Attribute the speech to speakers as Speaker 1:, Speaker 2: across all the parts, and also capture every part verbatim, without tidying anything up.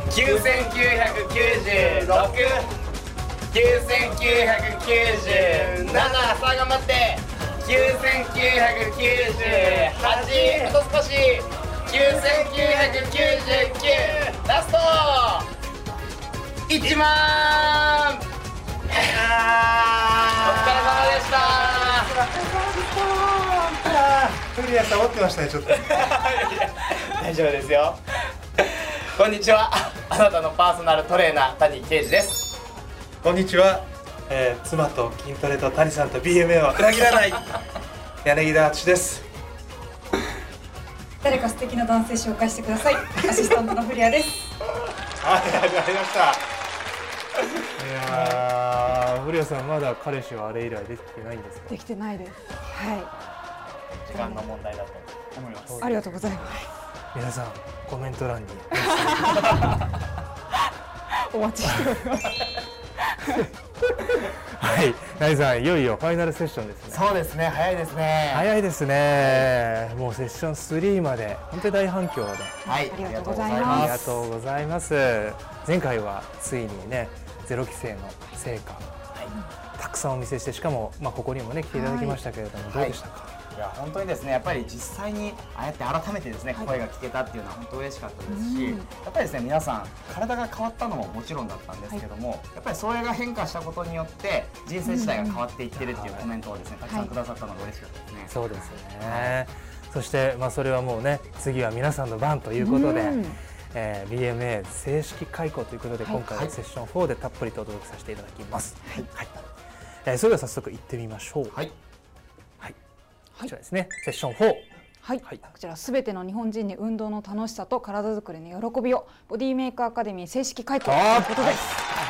Speaker 1: きゅうせんきゅうひゃくきゅうじゅうろく、きゅうせんきゅうひゃくきゅうじゅうなな、さあ頑張って、きゅうせんきゅうひゃくきゅうじゅうはち、あと少し、きゅうせんきゅうひゃくきゅうじゅうきゅう、ラストいちまん。あー、お疲れ様でした。
Speaker 2: 古谷さん持ってましたね、ちょっと
Speaker 1: 大丈夫ですよ。こんにちは、あなたのパーソナルトレーナー谷啓二です。
Speaker 2: こんにちは、えー、妻と筋トレと谷さんと ビーエムエー は裏切らない柳田敦です。
Speaker 3: 誰か素敵な男性紹介してください。アシスタントの古谷です。
Speaker 2: はい、始まりました。いやー、古谷さんまだ彼氏はあれ以来できてないんですか？
Speaker 3: できてないです。は
Speaker 1: 時間の問題だと思います。
Speaker 3: い。ありがとうございます。
Speaker 2: 皆さんコメント欄に
Speaker 3: お待ちしております。
Speaker 2: はい、谷さんいよいよファイナルセッションですね。
Speaker 1: そうですね、早いですね。
Speaker 2: 早いですね。もうセッションスリーまで本当に大反響で、
Speaker 1: はい、
Speaker 3: ありがとうございます。
Speaker 2: ありがとうございます。前回はついにねゼロ期生の成果、はい、たくさんお見せして、しかもまあここにもね来ていただきましたけれども、はい、どうでしたか？
Speaker 1: いや本当にですね、やっぱり実際にああやって改めてですね、はい、声が聞けたっていうのは本当嬉しかったですし、やっぱりですね皆さん体が変わったのももちろんだったんですけども、はい、やっぱりそれが変化したことによって人生自体が変わっていってるっていうコメントをですねたくさんくださったのが嬉しかったですね。
Speaker 2: そうですよね。はい、そしてまあそれはもうね次は皆さんの番ということで、えー、ビーエムエー 正式開講ということで、はい、今回はセッションフォーでたっぷりとお届けさせていただきます。はい、はい、えー、それでは早速行ってみましょう。はい、はい、こちらですね、セッションフォー。
Speaker 3: はい、はい、こちらすべての日本人に運動の楽しさと体づくりの喜びをボディメイクアカデミー正式開講ということです。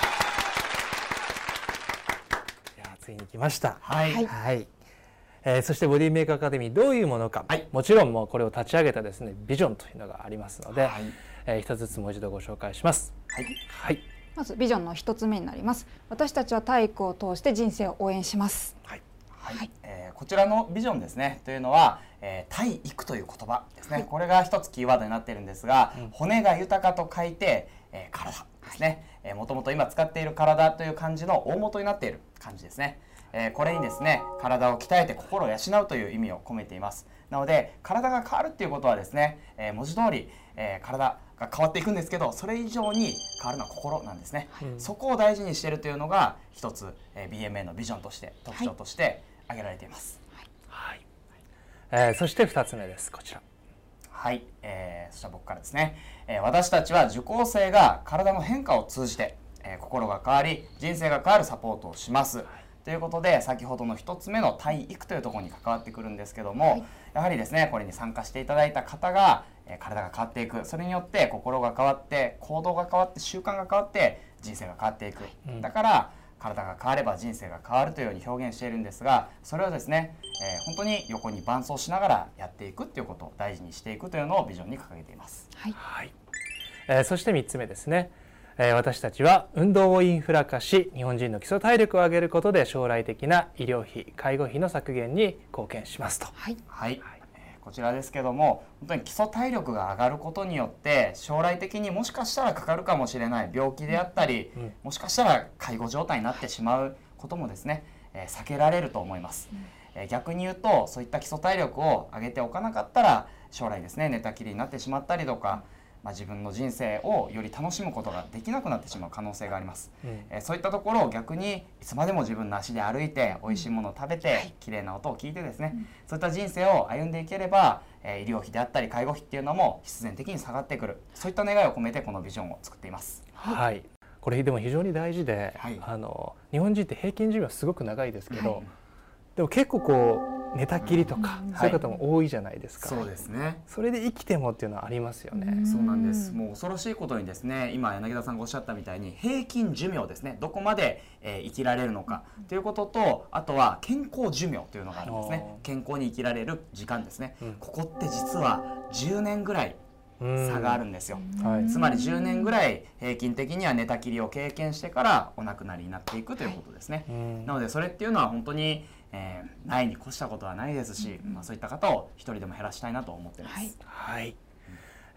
Speaker 2: いやついに来ました。
Speaker 1: はい、
Speaker 2: はい、えー、そしてボディメイクアカデミーどういうものか、はい、もちろんもうこれを立ち上げたですねビジョンというのがありますので、はい、えー、一つずつもう一度ご紹介します。はい、はい、
Speaker 3: まずビジョンの一つ目になります。私たちは体育を通して人生を応援します。はい、
Speaker 1: はいはい、えー、こちらのビジョンですねというのは、えー、体育という言葉ですね、はい、これが一つキーワードになっているんですが、うん、骨が豊かと書いて、えー、体ですね、はい、もともと今使っている体という漢字の大元になっている漢字ですね。えー、これにですね体を鍛えて心を養うという意味を込めています。なので体が変わるっていうことはですね、えー、文字通り、えー、体が変わっていくんですけど、それ以上に変わるのは心なんですね。はい、そこを大事にしているというのが一つ、えー、ビーエムエー のビジョンとして特徴として挙げられています。
Speaker 2: はい、えー、そしてふたつめです。こちら。
Speaker 1: はい、えー、そしたら僕からですね、えー、私たちは受講生が体の変化を通じて、えー、心が変わり人生が変わるサポートをします。はい、ということで先ほどのひとつめの体育というところに関わってくるんですけども、はい、やはりですねこれに参加していただいた方が、えー、体が変わっていく、それによって心が変わって行動が変わって習慣が変わって人生が変わっていく、うん、だから体が変われば人生が変わるというように表現しているんですが、それをですね、えー、本当に横に伴走しながらやっていくということを大事にしていくというのをビジョンに掲げています。
Speaker 2: はい、はい、えー、そしてみっつめですね、えー、私たちは運動をインフラ化し日本人の基礎体力を上げることで将来的な医療費介護費の削減に貢献しますと。
Speaker 1: はい、はいはい、こちらですけども、本当に基礎体力が上がることによって将来的にもしかしたらかかるかもしれない病気であったり、うん、もしかしたら介護状態になってしまうこともですね、えー、避けられると思います。うん、えー、逆に言うとそういった基礎体力を上げておかなかったら将来ですね寝たきりになってしまったりとか、まあ、自分の人生をより楽しむことができなくなってしまう可能性があります。うん、えー、そういったところを逆にいつまでも自分の足で歩いて美味しいものを食べて、うん、綺麗な音を聞いてですね、うん、そういった人生を歩んでいければ、えー、医療費であったり介護費っていうのも必然的に下がってくる、そういった願いを込めてこのビジョンを作っています。
Speaker 2: はい、これでも非常に大事で、はい、あの日本人って平均寿命すごく長いですけど、はい、でも結構こう寝たきりとか、うん、そういう方も多いじゃないですか。
Speaker 1: そうですね。
Speaker 2: それで生きてもっていうのはありますよね。
Speaker 1: そうなんです。もう恐ろしいことにですね、今柳田さんがおっしゃったみたいに平均寿命ですね、どこまで、えー、生きられるのかということと、あとは健康寿命というのがあるんですね。健康に生きられる時間ですね。うん、ここって実はじゅうねんぐらい差があるんですよ。はい、つまりじゅうねんぐらい平均的には寝たきりを経験してからお亡くなりになっていくということですね。はい、なのでそれっていうのは本当にえー、ないに越したことはないですし、まあ、そういった方を一人でも減らしたいなと思っています。はい、
Speaker 2: はい、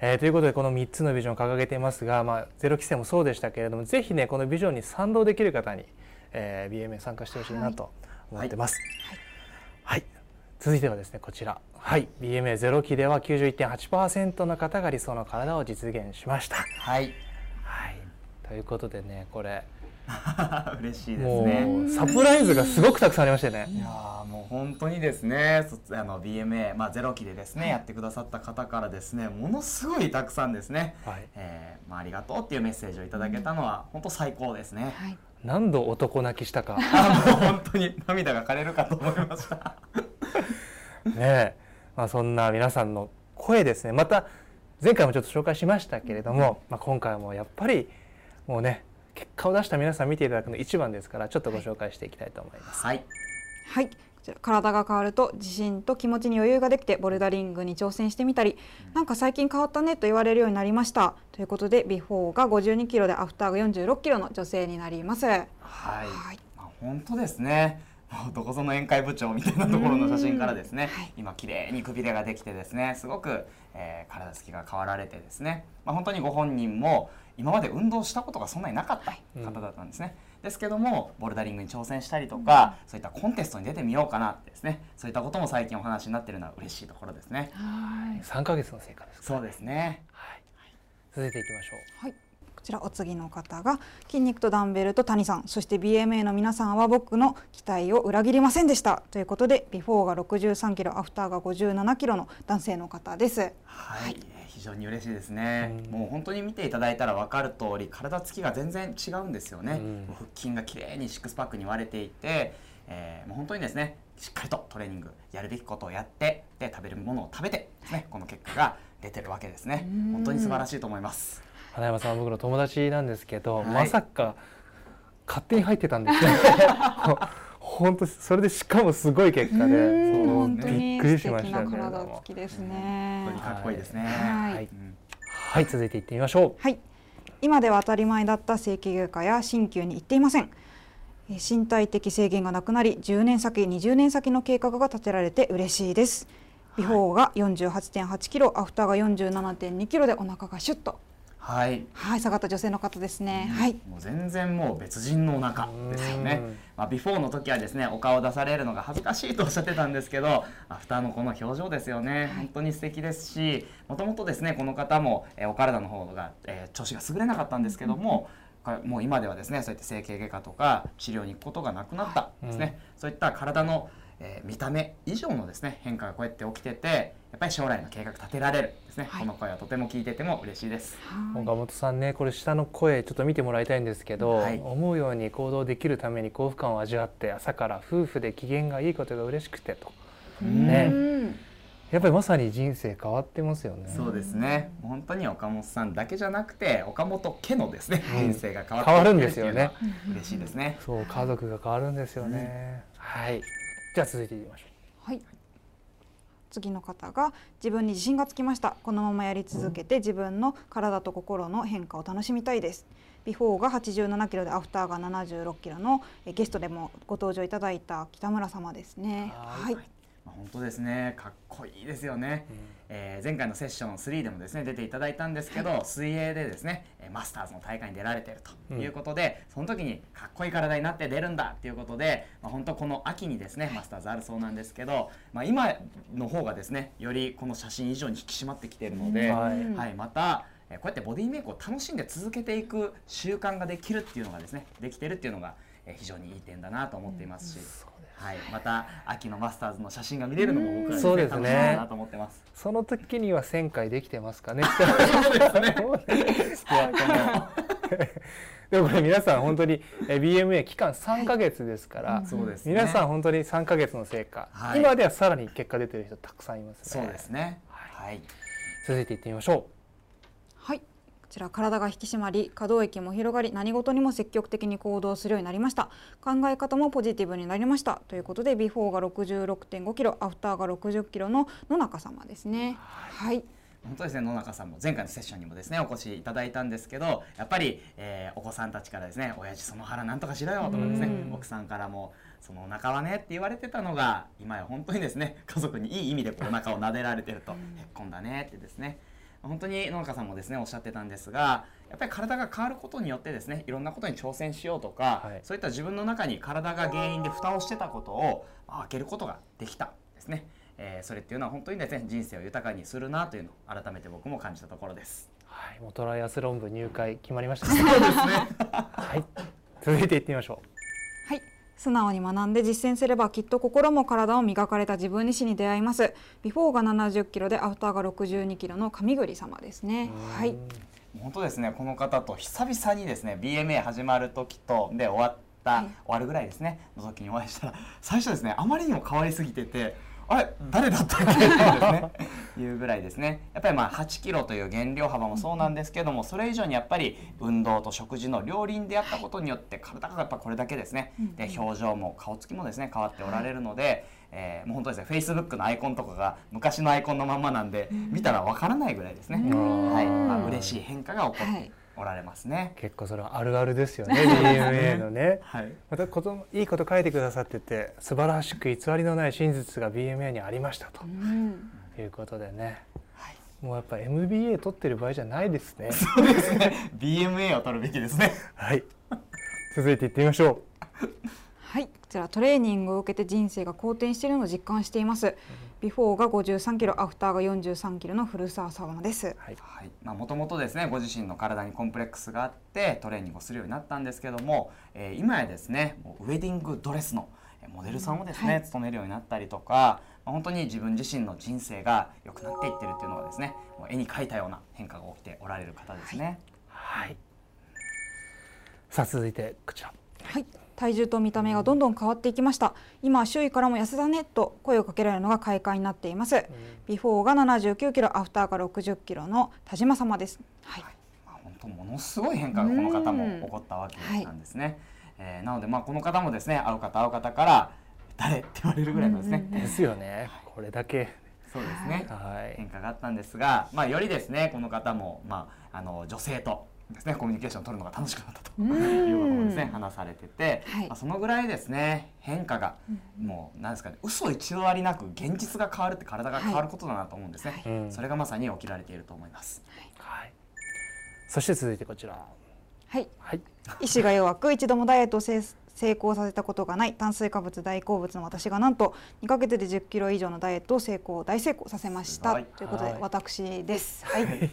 Speaker 2: えー、ということでこのみっつのビジョンを掲げていますが、まあ、ゼロ規制もそうでしたけれども、ぜひねこのビジョンに賛同できる方に、えー、ビーエムエー 参加してほしいなと思ってます。はい、はいはい、続いてはですねこちら、はい、ビーエムエー ゼロ期では きゅうじゅういってんはちパーセント の方が理想の体を実現しました。
Speaker 1: はい、
Speaker 2: はい、ということでねこれ
Speaker 1: 嬉しいですね。
Speaker 2: もうサプライズがすごくたくさんありましたよね。
Speaker 1: いやーもう本当にですね、そあの ビーエムエー、まあ、ゼロ期でですねやってくださった方からですねものすごいたくさんですね、はい、えーまあ、ありがとうっていうメッセージをいただけたのは本当最高ですね。はい、
Speaker 2: 何度男泣きしたか
Speaker 1: あもう本当に涙が枯れるかと思いました
Speaker 2: ねえ、まあ、そんな皆さんの声ですね、また前回もちょっと紹介しましたけれども、まあ、今回もやっぱりもうね結果を出した皆さん見ていただくの一番ですから、ちょっとご紹介していきたいと思います。
Speaker 1: はい、
Speaker 3: はい、こちら体が変わると自信と気持ちに余裕ができてボルダリングに挑戦してみたり、なんか最近変わったねと言われるようになりましたということで、ビフォーがごじゅうにキロでアフターがよんじゅうろっキロの女性になります。はい、
Speaker 1: はい、まあ、本当ですね。どこぞの宴会部長みたいなところの写真からですね、はい、今綺麗にくびれができてですね、すごく、えー、体つきが変わられてですね、まあ、本当にご本人も今まで運動したことがそんなになかった方だったんですね。うん、ですけどもボルダリングに挑戦したりとか、うん、そういったコンテストに出てみようかなってですね、そういったことも最近お話になっているのは嬉しいところですね。
Speaker 2: はい、さんかげつの成果ですか、ね。
Speaker 1: そうですね。
Speaker 2: はい、続いていきましょう。
Speaker 3: はい、こちらお次の方が筋肉とダンベルと谷さん、そして ビーエムエー の皆さんは僕の期待を裏切りませんでしたということで、ビフォーがろくじゅうさんキロ、アフターがごじゅうななキロの男性の方です。
Speaker 1: はい、はい、非常に嬉しいですね。うん、もう本当に見ていただいたら分かる通り体つきが全然違うんですよね。うん、腹筋がきれいにシックスパックに割れていて、えー、もう本当にですねしっかりとトレーニングやるべきことをやってで食べるものを食べてですね、この結果が出てるわけですね。本当に素晴らしいと思います。
Speaker 2: 花山さんは僕の友達なんですけど、はい、まさか勝手に入ってたんですよ本当それでしかもすごい結果で
Speaker 3: 本当に
Speaker 2: びっくりしました
Speaker 3: 素敵な体つきですね。
Speaker 1: 本当にかっこいいですね。
Speaker 2: はい、はいはい、続いていってみましょう。
Speaker 3: はい、今では当たり前だった整形外科や鍼灸に行っていません。身体的制限がなくなりじゅうねん先にじゅうねん先の計画が立てられて嬉しいです。ビフォーが よんじゅうはちてんはちキロ、アフターが よんじゅうななてんにキロでお腹がシュッと、はい、はい、下がった女性の方ですね。うん、はい、
Speaker 1: もう全然もう別人のお腹ですよね。まあ、ビフォーの時はですねお顔を出されるのが恥ずかしいとおっしゃってたんですけど、アフターのこの表情ですよね、はい、本当に素敵ですし、もともとですねこの方も、えー、お体の方が、えー、調子が優れなかったんですけども、うん、もう今ではですねそういった整形外科とか治療に行くことがなくなったですね、はい、うん、そういった体のえー、見た目以上のですね変化がこうやって起きてて、やっぱり将来の計画立てられるですね、はい、この声はとても聞いてても嬉しいです。
Speaker 2: 岡本さんね、これ下の声ちょっと見てもらいたいんですけど、はい、思うように行動できるために幸福感を味わって朝から夫婦で機嫌がいいことが嬉しくてとね、やっぱりまさに人生変わってますよね。
Speaker 1: そうですね、本当に岡本さんだけじゃなくて岡本家のですね、うん、人生が変わって
Speaker 2: 変わるんですよね。
Speaker 1: 嬉しいですね。
Speaker 2: そう、家族が変わるんですよね。うん、はい、じゃあ続いていきましょう。
Speaker 3: はい、次の方が自分に自信がつきました。このままやり続けて自分の体と心の変化を楽しみたいです。ビフォーがはちじゅうななキロでアフターがななじゅうろっキロのゲストでもご登場いただいた北村様ですね。はい、はい、
Speaker 1: 本当ですね、かっこいいですよね。うん、えー、前回のセッションスリーでもですね出ていただいたんですけど、はい、水泳でですねマスターズの大会に出られているということで、うん、その時にかっこいい体になって出るんだっていうことで、まあ、本当この秋にですねマスターズあるそうなんですけど、まあ、今の方がですねよりこの写真以上に引き締まってきているので、はい、はい、またこうやってボディメイクを楽しんで続けていく習慣ができるっていうのがですねできてるっていうのが非常にいい点だなと思っていますし、うん、はい、また秋のマスターズの写真が見れるのも僕はですね、楽しみだなと思ってます。
Speaker 2: その時にはせんかいできてますかね。
Speaker 1: そうですね。
Speaker 2: でもこれ皆さん本当に ビーエムエー 期間さんかげつですから、はい、皆さん本当にさんかげつの成果、はい、今ではさらに結果出てる人たくさんいますね。
Speaker 1: そうですね。はい。
Speaker 2: 続いていってみましょう。
Speaker 3: はい。こちら体が引き締まり可動域も広がり何事にも積極的に行動するようになりました。考え方もポジティブになりましたということで、ビフォーが ろくじゅうろくてんごキロ、アフターがろくじゅっキロの野中様ですね。はい、はい、
Speaker 1: 本当ですね、野中さんも前回のセッションにもですねお越しいただいたんですけど、やっぱり、えー、お子さんたちからですね親父その腹なんとかしろよとかですね、奥さんからもそのお腹はねって言われてたのが今や本当にですね家族にいい意味でこうお腹を撫でられてるとへっこんだねってですね、 本当に農家さんもですねおっしゃってたんですが、やっぱり体が変わることによってですねいろんなことに挑戦しようとか、はい、そういった自分の中に体が原因で蓋をしてたことを開けることができたですね、えー、それっていうのは本当にですね人生を豊かにするなというのを改めて僕も感じたところです。
Speaker 2: はい、もうトライアスロン部入会決まりましたね。そうですね。はい、続いていってみましょう。
Speaker 3: はい、素直に学んで実践すればきっと心も体を磨かれた自分に死に出会います。ビフォーがななじゅっキロでアフターがろくじゅうにキロの上栗様ですね。はい。
Speaker 1: 本当ですね、この方と久々にですね ビーエムエー 始まる時とで終わった、はい、終わるぐらいですねの時にお会いしたら、最初ですねあまりにも変わりすぎてて、あれ誰だったっけってですねいうぐらいですね。やっぱりまあはちキロという減量幅もそうなんですけども、それ以上にやっぱり運動と食事の両輪であったことによって体がやっぱこれだけですね、で表情も顔つきもですね変わっておられるので、えー、もう本当ですね フェイスブック のアイコンとかが昔のアイコンのまんまなんで見たらわからないぐらいですね、はい、まあ、嬉しい変化が起こっておられますね、はい、
Speaker 2: 結構それはあるあるですよね。ビーエムエー のね、はい、またこといいこと書いてくださってて、素晴らしく偽りのない真実が ビーエムエー にありましたということでね、はい、もうやっぱ エムビーエー 取ってる場合じゃないですね。
Speaker 1: そうですねビーエムエー を取るべきですね。
Speaker 2: はい、続いていってみましょう。
Speaker 3: はい、こちらトレーニングを受けて人生が好転しているのを実感しています。うん、ビフォーがごじゅうさんキロ、アフターがよんじゅうさんキロの古澤様です。
Speaker 1: はい、はい、まあもともとですねご自身の体にコンプレックスがあってトレーニングをするようになったんですけども、えー、今やですねもうウェディングドレスのモデルさんをですね、はい、務めるようになったりとか、まあ、本当に自分自身の人生が良くなっていってるっていうのがですね、もう絵に描いたような変化が起きておられる方ですね。
Speaker 2: はい、はい、さあ続いてこちら。
Speaker 3: はい、体重と見た目がどんどん変わっていきました。今周囲からも痩せたねと声をかけられるのが快感になっています。うん、ビフォーがななじゅうきゅうキロ、アフターがろくじゅっキロの田島様です。はい、はい、
Speaker 1: まあ、本当ものすごい変化がこの方も起こったわけなんですね。はい、えー、なのでまあこの方もですね会う方会う方から誰って言われるぐらいのですね。
Speaker 2: ですよね。これだけ。
Speaker 1: そうですね。はい、変化があったんですが、まあよりですねこの方もまああの女性とですねコミュニケーションを取るのが楽しくなったということもですね話されてて、はい、まあ、そのぐらいですね変化がもうなんですかね、嘘一度ありなく現実が変わるって体が変わることだなと思うんですね。はい、それがまさに起きられていると思います。
Speaker 2: はい、そして続いてこちら。
Speaker 3: はい、はい、意志が弱く一度もダイエットを成功させたことがない炭水化物大好物の私がなんとにかげつでじゅっキロ以上のダイエットを成功大成功させましたということで私です。はい、はい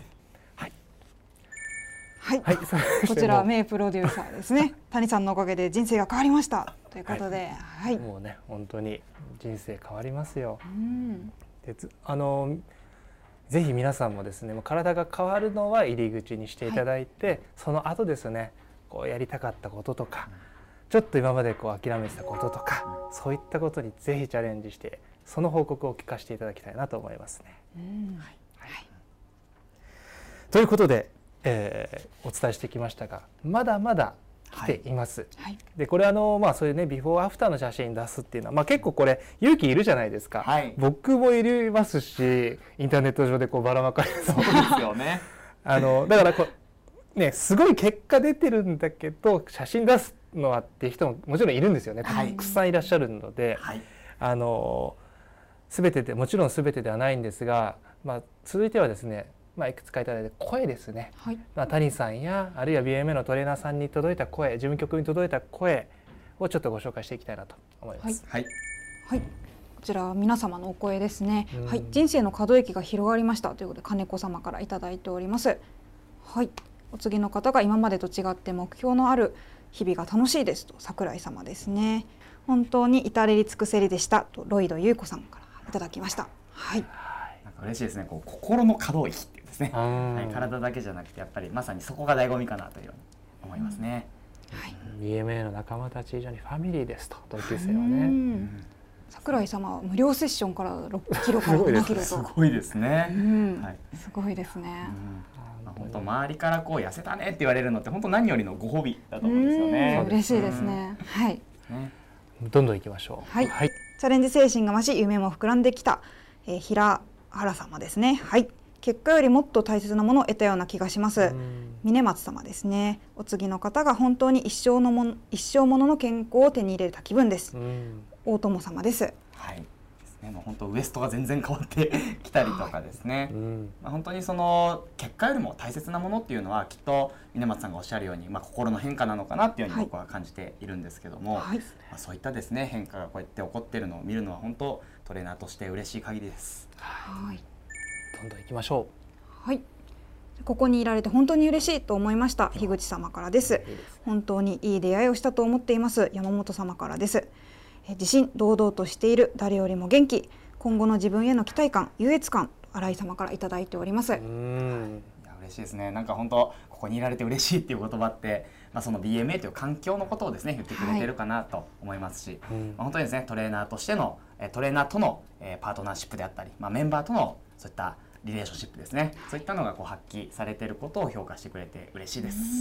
Speaker 3: はい、はい、こちら名プロデューサーですね。谷さんのおかげで人生が変わりましたということで、はい、はい、
Speaker 2: もうね本当に人生変わりますよ。うん、であのぜひ皆さんもですね、体が変わるのは入り口にしていただいて、はい、その後ですね、こうやりたかったこととか、ちょっと今までこう諦めてたこととか、そういったことにぜひチャレンジして、その報告を聞かせていただきたいなと思いますね。うん、はいはい、ということで、えー、お伝えしてきましたが、まだまだ来ています。はい、でこれあの、まあ、そういうねビフォーアフターの写真出すっていうのは、まあ、結構これ勇気いるじゃないですか。はい、僕もいりますし、インターネット上でこうばらまかれる。
Speaker 1: そうですよね。
Speaker 2: あのだからこうねすごい結果出てるんだけど写真出すのはっていう人ももちろんいるんですよね。たくさんいらっしゃるので、はい、あの全てでもちろん全てではないんですが、まあ、続いてはですね、まあ、いくつかいただいて声ですね。はい、まあ、谷さんやあるいは ビーエムエー のトレーナーさんに届いた声、事務局に届いた声をちょっとご紹介していきたいなと思います。
Speaker 3: はい、はい、こちら皆様のお声ですね。はい、人生の可動域が広がりましたということで金子様からいただいております。はい、お次の方が今までと違って目標のある日々が楽しいですと桜井様ですね。本当に至れり尽くせりでしたとロイド優子さんからいただきました。はい。
Speaker 1: なんか嬉しいですね。こう心の可動域っていうですね。はい、体だけじゃなくてやっぱりまさにそこが醍醐味かなというように思いますね。
Speaker 2: はい、ビーエムエー の仲間たち以上にファミリーですと同級生はね。
Speaker 3: 桜井様は無料セッションからろっキロからななキロと
Speaker 1: すごいですね。
Speaker 3: はい、すごいですね。
Speaker 1: 本当周りからこう痩せたねって言われるのって本当何よりのご褒美だと思うんですよね。
Speaker 3: 嬉しいですね。はい。
Speaker 2: ね、どんどん行きましょう。
Speaker 3: はい。はい、チャレンジ精神が増し夢も膨らんできた、えー、平原様ですね。はい。結果よりもっと大切なものを得たような気がします。峰松様ですね。お次の方が本当に一生のもの一生ものの健康を手に入れた気分です。大友様です。
Speaker 1: はい。 ね、もう本当ウエストが全然変わってきたりとかですね、はい、まあ、本当にその結果よりも大切なものっていうのはきっと峰松さんがおっしゃるように、まあ、心の変化なのかなっていうように僕は感じているんですけども、はい、まあ、そういったですね変化がこうやって起こっているのを見るのは本当トレーナーとして嬉しい限りです。
Speaker 2: はい、どんどん行きましょ
Speaker 3: う。はい、ここにいられて本当に嬉しいと思いました。樋口様からです。いいですね、本当にいい出会いをしたと思っています。山本様からです。自信堂々としている、誰よりも元気、今後の自分への期待感、優越感、新井様からいただいております。
Speaker 1: うん、いや嬉しいですね。なんか本当ここにいられて嬉しいっていう言葉って、まあ、その ビーエムエー という環境のことをですね言ってくれてるかなと思いますし、はい、まあ、本当にですねトレーナーとしてのトレーナーとのパートナーシップであったり、まあ、メンバーとのそういったリレーションシップですね、そういったのがこう発揮されていることを評価してくれて嬉しいです。はい、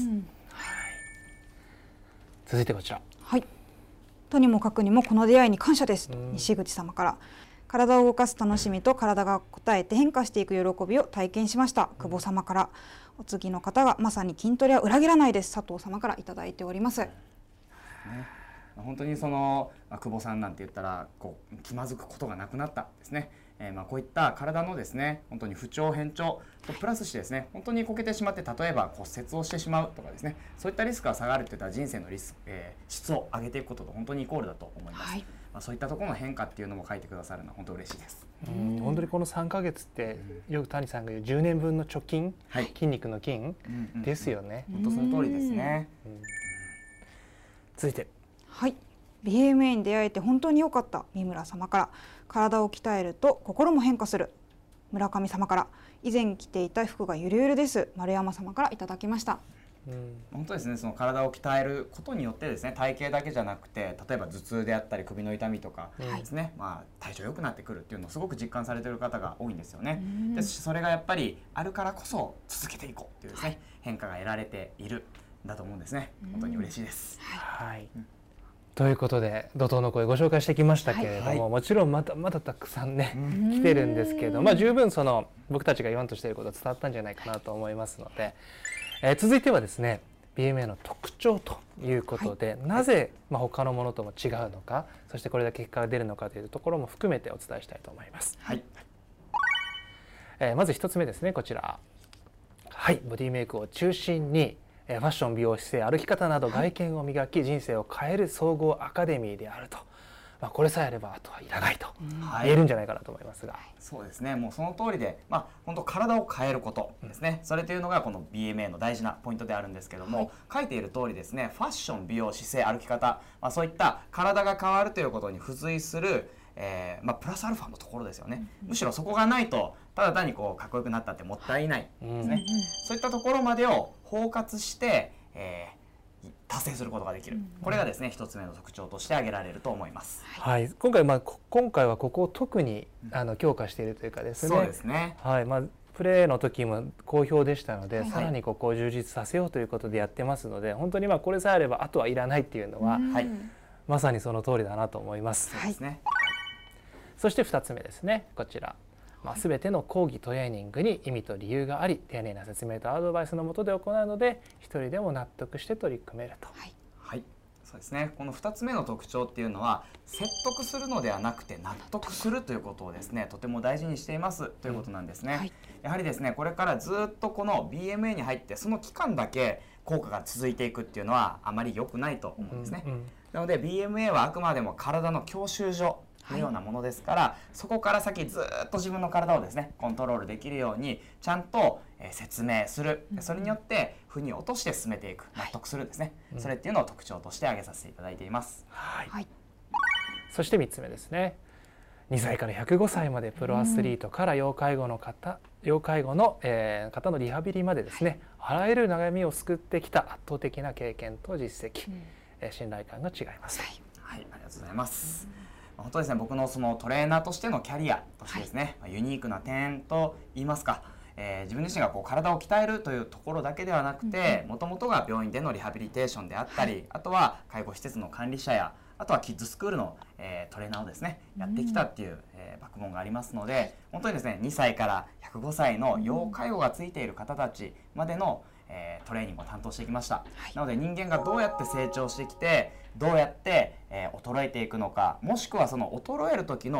Speaker 2: 続いてこちら。
Speaker 3: はい、とにもかくにもこの出会いに感謝です。西口様から、体を動かす楽しみと体が応えて変化していく喜びを体験しました。久保様から、お次の方がまさに筋トレは裏切らないです。佐藤様からいただいております。ね、
Speaker 1: 本当にその、まあ、久保さんなんて言ったらこう気まずくことがなくなったですね。えー、まあこういった体のですね本当に不調変調とプラスしてですね本当にこけてしまって例えば骨折をしてしまうとかですね、そういったリスクが下がるといった人生のリスク、えー、質を上げていくことと本当にイコールだと思います。はい、まあそういったところの変化っていうのも書いてくださるのは本当嬉しいです。
Speaker 2: うん、本当にこのさんかげつってよく谷さんが言うじゅうねんぶんの貯金、はい、筋肉の筋ですよね。
Speaker 1: 本当その通りですね。うん、
Speaker 2: 続いて、
Speaker 3: はい、ビーエムエー に出会えて本当に良かった。三村様から、体を鍛えると心も変化する。村上様から、以前着ていた服がゆるゆるです。丸山様からいただきました。
Speaker 1: うん、本当ですね、その体を鍛えることによってですね体型だけじゃなくて例えば頭痛であったり首の痛みとかですね、はい、まあ、体調良くなってくるっていうのをすごく実感されている方が多いんですよね。ですしそれがやっぱりあるからこそ続けていこうっていうですね、はい、変化が得られているんだと思うんですね。本当に嬉しいです。
Speaker 2: はい、うん、ということで怒涛の声ご紹介してきましたけれども、はいはい、もちろんまだまだたくさんね来てるんですけれども、まあ、十分その僕たちが言わんとしていることは伝わったんじゃないかなと思いますので、えー、続いてはですね ビーエムエー の特徴ということで、はい、なぜ、まあ、他のものとも違うのか、そしてこれだけ結果が出るのかというところも含めてお伝えしたいと思います。はい、えー、まず一つ目ですね、こちら。はい、ボディメイクを中心にファッション、美容、姿勢、歩き方など外見を磨き人生を変える総合アカデミーであると、まあ、これさえあればあとはいらないと言えるんじゃないかなと思いますが、はい、
Speaker 1: そうですね、もうその通りで、まあ、本当体を変えることですね、うん、それというのがこの ビーエムエー の大事なポイントであるんですけども、はい、書いている通りですねファッション、美容、姿勢、歩き方、まあ、そういった体が変わるということに付随するえーまあ、プラスアルファのところですよね、うん、むしろそこがないとただ単にこうかっこよくなったってもったいないですね、うん、そういったところまでを包括して、えー、達成することができる、うん、これがですね一つ目の特徴として挙げられると思います。
Speaker 2: はい、今回、まあ、今回はここを特にあの強化しているというかですね、
Speaker 1: そうですね、
Speaker 2: はい、まあ、プレーの時も好評でしたので、はい、さらにここを充実させようということでやってますので、本当にまあこれさえあればあとはいらないっていうのは、うん、まさにその通りだなと思います。
Speaker 1: そうですね。
Speaker 2: そしてふたつめですね、こちら、まあ、全ての講義トレーニングに意味と理由があり丁寧な説明とアドバイスの下で行うので一人でも納得して取り組めると。はい、
Speaker 1: はい、そうですね、このふたつめの特徴っていうのは説得するのではなくて納得するということをですねとても大事にしていますということなんですね。うん、はい、やはりですねこれからずっとこの ビーエムエー に入ってその期間だけ効果が続いていくっていうのはあまり良くないと思うんですね。うんうん、なので ビーエムエー はあくまでも体の教習所のようなものですから、はい、そこから先ずっと自分の体をですねコントロールできるようにちゃんと、えー、説明する、うん、それによって負に落として進めていく、納得するですね、はい、それっていうのを特徴として挙げさせていただいています。
Speaker 2: はいはい、そしてみっつめですね、にさいからひゃくごさいまでプロアスリートから要介護の方、要介護の、えー、方のリハビリまでですね、はい、あらゆる悩みを救ってきた圧倒的な経験と実績、うん、えー、信頼感が違います。
Speaker 1: はい、はい、ありがとうございます。うん、本当ですね、僕のそのトレーナーとしてのキャリアとしてですね、はい、ユニークな点といいますか、えー、自分自身がこう体を鍛えるというところだけではなくて、もともとが病院でのリハビリテーションであったり、はい、あとは介護施設の管理者やあとはキッズスクールの、えー、トレーナーをですねやってきたっていう、えー、バックボーンがありますので、本当にですねにさいからひゃくごさいの要介護がついている方たちまでの、えー、トレーニングを担当してきました。はい、なので人間がどうやって成長してきてどうやって、えー、衰えていくのか、もしくはその衰える時の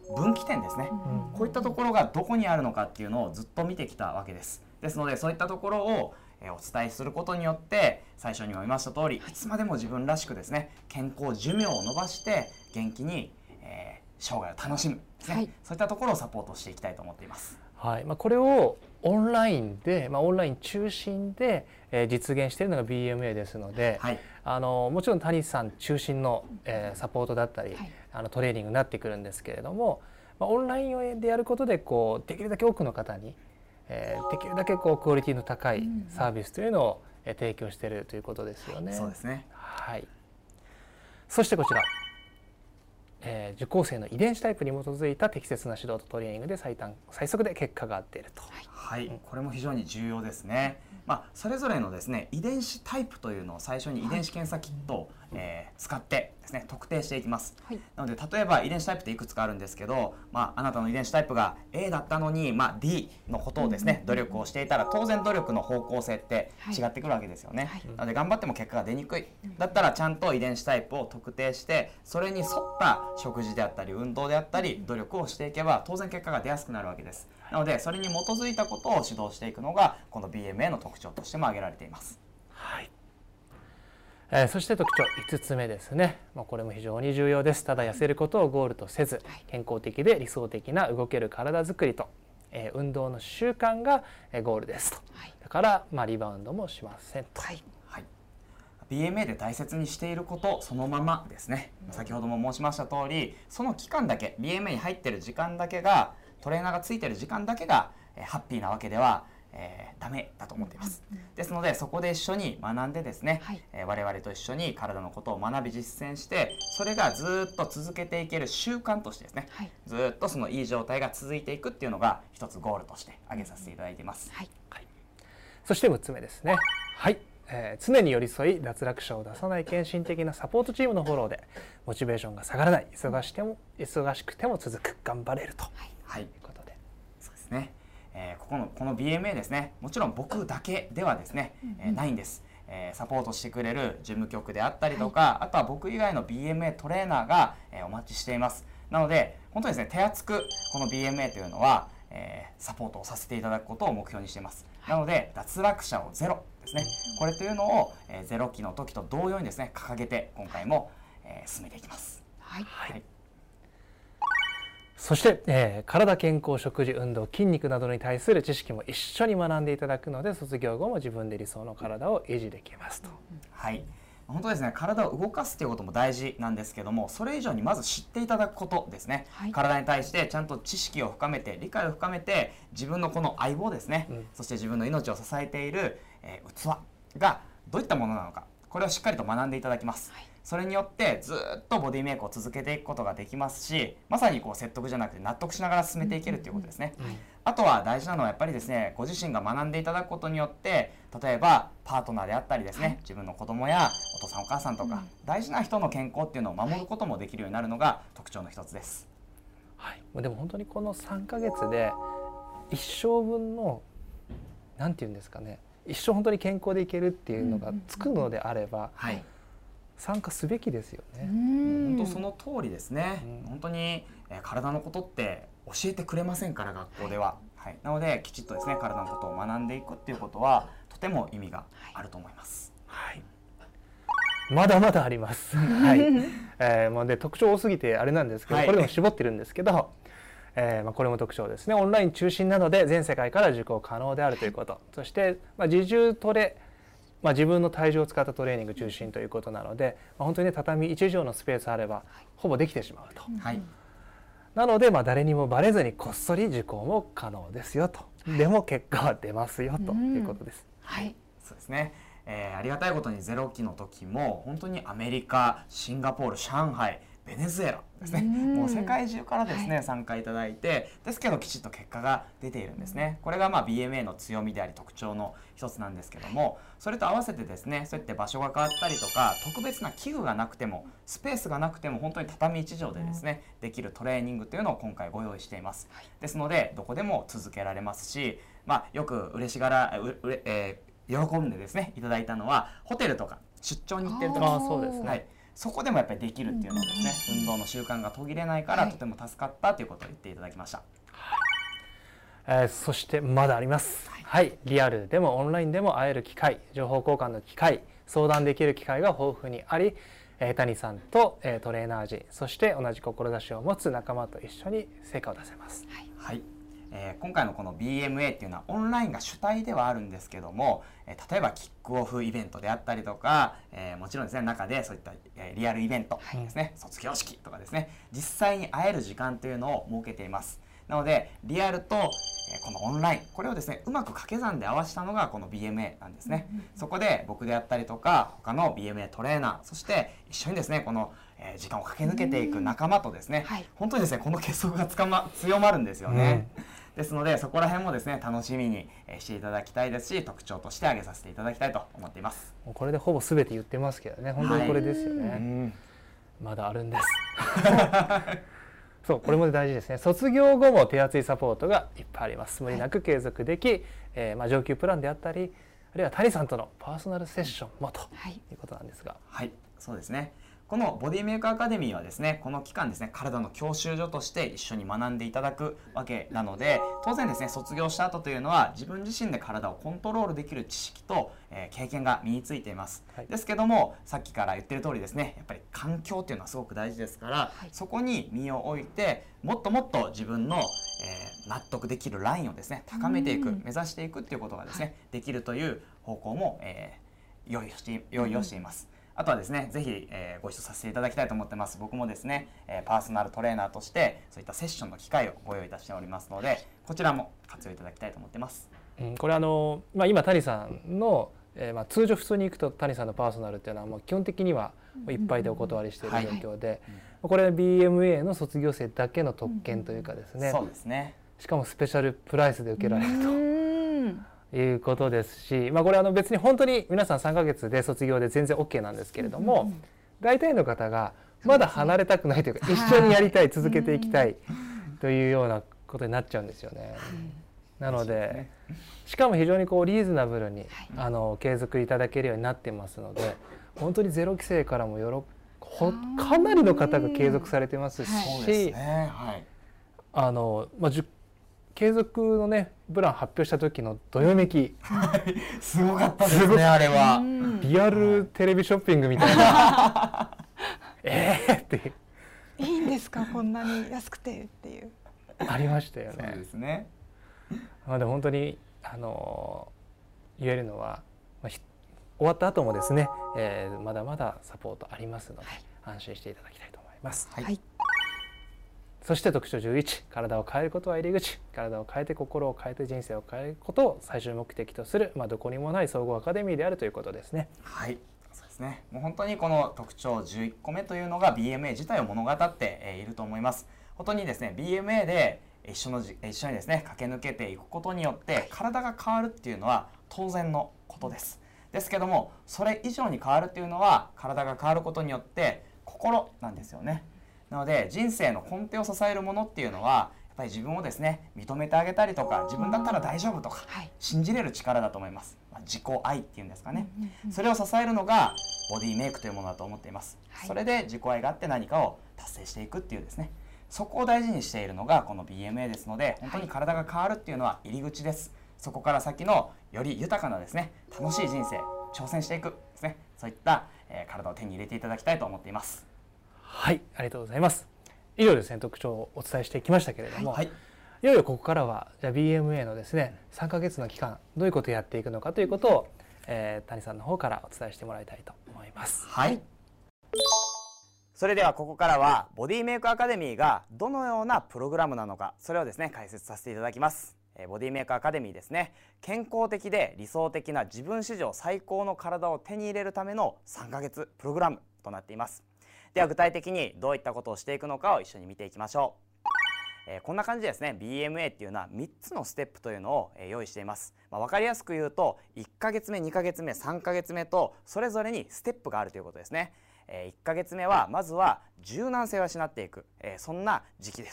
Speaker 1: 分岐点ですね、
Speaker 2: うん、
Speaker 1: こういったところがどこにあるのかっていうのをずっと見てきたわけです。ですのでそういったところをお伝えすることによって最初にも言いました通りいつまでも自分らしくですね健康寿命を伸ばして元気に、えー、生涯を楽しむですね、はい、そういったところをサポートしていきたいと思っています。
Speaker 2: はい、まあ、これをオンラインで、まあ、オンライン中心で、えー、実現しているのが ビーエムエー ですので、はい、あのもちろん谷さん中心の、えー、サポートだったり、はい、あのトレーニングになってくるんですけれども、まあ、オンラインでやることでこうできるだけ多くの方に、えー、できるだけこうクオリティの高いサービスというのを、うん、提供しているということですよね。
Speaker 1: そうですね。
Speaker 2: はい。そしてこちら、えー、受講生の遺伝子タイプに基づいた適切な指導とトレーニングで最短最速で結果が出ると。
Speaker 1: はい、うん、これも非常に重要ですね。まあ、それぞれのですね遺伝子タイプというのを最初に遺伝子検査キットを、えー、使ってですね特定していきます。はい、なので例えば遺伝子タイプっていくつかあるんですけど、まあ、あなたの遺伝子タイプが エー だったのに、まあ、ディー のことをですね努力をしていたら当然努力の方向性って違ってくるわけですよね。はい、なので頑張っても結果が出にくいだったらちゃんと遺伝子タイプを特定してそれに沿った食事であったり運動であったり努力をしていけば当然結果が出やすくなるわけです。なのでそれに基づいたことを指導していくのがこの ビーエムエー の特徴としても挙げられています。
Speaker 2: はい、えー、そして特徴いつつめですね、まあ、これも非常に重要です。ただ痩せることをゴールとせず健康的で理想的な動ける体づくりと、えー、運動の習慣がゴールですと。はい、だから、まあ、リバウンドもしませんと。はい
Speaker 1: はい、ビーエムエー で大切にしていることそのままですね、うん、先ほども申しました通りその期間だけ ビーエムエー に入っている時間だけがトレーナーがついている時間だけが、えー、ハッピーなわけでは、えー、ダメだと思っています。ですのでそこで一緒に学んでですね、はい、えー、我々と一緒に体のことを学び実践してそれがずっと続けていける習慣としてですね、はい、ずっとそのいい状態が続いていくっていうのが一つゴールとして挙げさせていただいています。はい
Speaker 2: はい、そしてむっつめですね。はい、えー、常に寄り添い脱落者を出さない献身的なサポートチームのフォローでモチベーションが下がらない忙しくても忙しくても続く頑張れると。はいはい、ということで、
Speaker 1: そうですね。えー、ここのこの ビーエムエー ですね。もちろん僕だけではですね、えー、ないんです。えー、サポートしてくれる事務局であったりとか、はい、あとは僕以外の ビーエムエー トレーナーが、えー、お待ちしています。なので本当にですね手厚くこの ビーエムエー というのは、えー、サポートをさせていただくことを目標にしています。はい、なので脱落者をゼロですね。これというのを、えー、ゼロ期の時と同様にですね掲げて今回も、えー、進めていきます。はい。はい、
Speaker 2: そして、えー、体、健康、食事、運動、筋肉などに対する知識も一緒に学んでいただくので卒業後も自分で理想の体を維持できますと。
Speaker 1: はい、本当ですね。体を動かすということも大事なんですけどもそれ以上にまず知っていただくことですね。はい、体に対してちゃんと知識を深めて理解を深めて自分のこの相棒ですね、うん、そして自分の命を支えている、えー、器がどういったものなのかこれをしっかりと学んでいただきます。はい、それによってずっとボディメイクを続けていくことができますしまさにこう説得じゃなくて納得しながら進めていけるということですね。うんうん、あとは大事なのはやっぱりですねご自身が学んでいただくことによって例えばパートナーであったりですね、はい、自分の子供やお父さんお母さんとか、うん、大事な人の健康っていうのを守ることもできるようになるのが特徴の一つです。
Speaker 2: はい、でも本当にこのさんかげつで一生分のなんていうんですかね一生本当に健康でいけるっていうのがつくのであれば、はい、参加すべきですよね。
Speaker 1: 本当その通りですね。うん、本当に、えー、体のことって教えてくれませんから学校では、はいはい、なのできちっとですね体のことを学んでいくっていうことはとても意味があると思います。
Speaker 2: はい、まだまだあります。はい、えー、もうで特徴多すぎてあれなんですけど、はい、これでも絞ってるんですけど。えーまあ、これも特徴ですね。オンライン中心なので全世界から受講可能であるということ、そして、まあ、自重トレ、まあ、自分の体重を使ったトレーニング中心ということなので、まあ、本当に、ね、畳いち畳のスペースあればほぼできてしまうと、はい、なので、まあ、誰にもバレずにこっそり受講も可能ですよと、はい、でも結果は出ますよということです。
Speaker 1: はい、そうですね。えー、ありがたいことにゼロ期の時も本当にアメリカ、シンガポール、上海、ベネズエラですね、もう世界中からですね、はい、参加いただいてですけどきちっと結果が出ているんですね。これがまあ ビーエムエー の強みであり特徴の一つなんですけどもそれと合わせてですねそうやって場所が変わったりとか特別な器具がなくてもスペースがなくても本当に畳いち畳でですねできるトレーニングというのを今回ご用意しています。ですのでどこでも続けられますし、まあ、よく嬉しがらうう、えー、喜んでですねいただいたのはホテルとか出張に行ってる時
Speaker 2: あそうですね、
Speaker 1: はいそこでもやっぱりできるっていうのはですね、運動の習慣が途切れないからとても助かったということを言っていただきました。
Speaker 2: えー、そしてまだあります、はいはい、リアルでもオンラインでも会える機会、情報交換の機会、相談できる機会が豊富にあり、えー、谷さんと、えー、トレーナー陣、そして同じ志を持つ仲間と一緒に成果を出せます。
Speaker 1: はい、はい、えー、今回のこの ビーエムエー っていうのはオンラインが主体ではあるんですけども、えー、例えばキックオフイベントであったりとか、えー、もちろんですね、中でそういった、えー、リアルイベントですね、はい、卒業式とかですね、実際に会える時間というのを設けています。なのでリアルと、えー、このオンライン、これをですねうまく掛け算で合わせたのがこの ビーエムエー なんですね。そこで僕であったりとか他の ビーエムエー トレーナー、そして一緒にですねこの、えー、時間を駆け抜けていく仲間とですね、はい、本当にですねこの結束がつか、ま、強まるんですよね。ですのでそこら辺もですね楽しみにしていただきたいですし、特徴として挙げさせていただきたいと思っています。
Speaker 2: もうこれでほぼ全て言ってますけどね、本当にこれですよね。はい、まだあるんですそう、これも大事ですね。卒業後も手厚いサポートがいっぱいあります。無理なく継続でき、はい、えー、まあ上級プランであったり、あるいは谷さんとのパーソナルセッションもということなんですが、
Speaker 1: はい、はい、そうですね。このボディメイクアカデミーはですね、この期間ですね、体の教習所として一緒に学んでいただくわけなので、当然ですね、卒業した後というのは自分自身で体をコントロールできる知識と、えー、経験が身についています。はい、ですけども、さっきから言ってる通りですね、やっぱり環境っていうのはすごく大事ですから、はい、そこに身を置いて、もっともっと自分の、えー、納得できるラインをですね、高めていく、目指していくっていうことがですね、はい、できるという方向も、えー、用意して、用意をしています。あとはですね、ぜひ、えー、ご一緒させていただきたいと思ってます。僕もですね、えー、パーソナルトレーナーとしてそういったセッションの機会をご用意いたしておりますので、こちらも活用いただきたいと思ってます。
Speaker 2: うん、これあの、まあ、今谷さんの、えーまあ、通常普通に行くと谷さんのパーソナルっていうのはもう基本的にはいっぱいでお断りしている状況で、はい、これは ビーエムエー の卒業生だけの特権というかですね、
Speaker 1: そうですね。
Speaker 2: しかもスペシャルプライスで受けられると。いうことですし、まあ、これあの別に本当に皆さんさんかげつで卒業で全然 オーケー なんですけれども、うんうん、大体の方がまだ離れたくないというか、ね、一緒にやりたい、続けていきたいというようなことになっちゃうんですよね。なのでしかも非常にこうリーズナブルに、はい、あの継続いただけるようになってますので、本当にゼロ期生からもよろほかなりの方が継続されてますし、はい、あのまあ継続のねプラン発表した時のどよめき
Speaker 1: すごかったですね。あれは
Speaker 2: リアルテレビショッピングみたいなえーって
Speaker 3: いいんですかこんなに安くてっていう
Speaker 2: ありましたよね。
Speaker 1: そうですね。
Speaker 2: まあでも本当にあの言えるのは、まあ、終わった後もですね、えー、まだまだサポートありますので、はい、安心していただきたいと思います。はいはい、そして特徴じゅういち、体を変えることは入り口、体を変えて心を変えて人生を変えることを最終目的とする、まあ、どこにもない総合アカデミーであるということですね。
Speaker 1: はい、そうですね。もう本当にこの特徴じゅういっこめというのが ビーエムエー 自体を物語っていると思います。本当にですね ビーエムエー で一緒のじ一緒にですね駆け抜けていくことによって体が変わるっていうのは当然のことです。ですけどもそれ以上に変わるっていうのは体が変わることによって心なんですよね。なので人生の根底を支えるものっていうのはやっぱり自分をですね認めてあげたりとか、自分だったら大丈夫とか、はい、信じれる力だと思います。まあ、自己愛っていうんですかね、それを支えるのがボディメイクというものだと思っています。はい、それで自己愛があって何かを達成していくっていうですね、そこを大事にしているのがこの ビーエムエー ですので、本当に体が変わるっていうのは入り口です。そこから先のより豊かなですね楽しい人生挑戦していくですね、そういった、えー、体を手に入れていただきたいと思っています。
Speaker 2: はい、ありがとうございます。以上ですね特徴をお伝えしてきましたけれども、はい、いよいよここからはじゃあ ビーエムエー のですねさんかげつの期間どういうことをやっていくのかということを、えー、谷さんの方からお伝えしてもらいたいと思います。
Speaker 1: はい、それではここからはボディメイクアカデミーがどのようなプログラムなのか、それをですね解説させていただきます。ボディメイクアカデミーですね、健康的で理想的な自分史上最高の体を手に入れるためのさんかげつプログラムとなっています。では具体的にどういったことをしていくのかを一緒に見ていきましょう。えー、こんな感じでですね ビーエムエー っていうのはみっつのステップというのを、えー、用意しています。まあ、分かりやすく言うといっかげつめにかげつめさんかげつめとそれぞれにステップがあるということですね。えー、いっかげつめはまずは柔軟性を養っていく、えー、そんな時期です。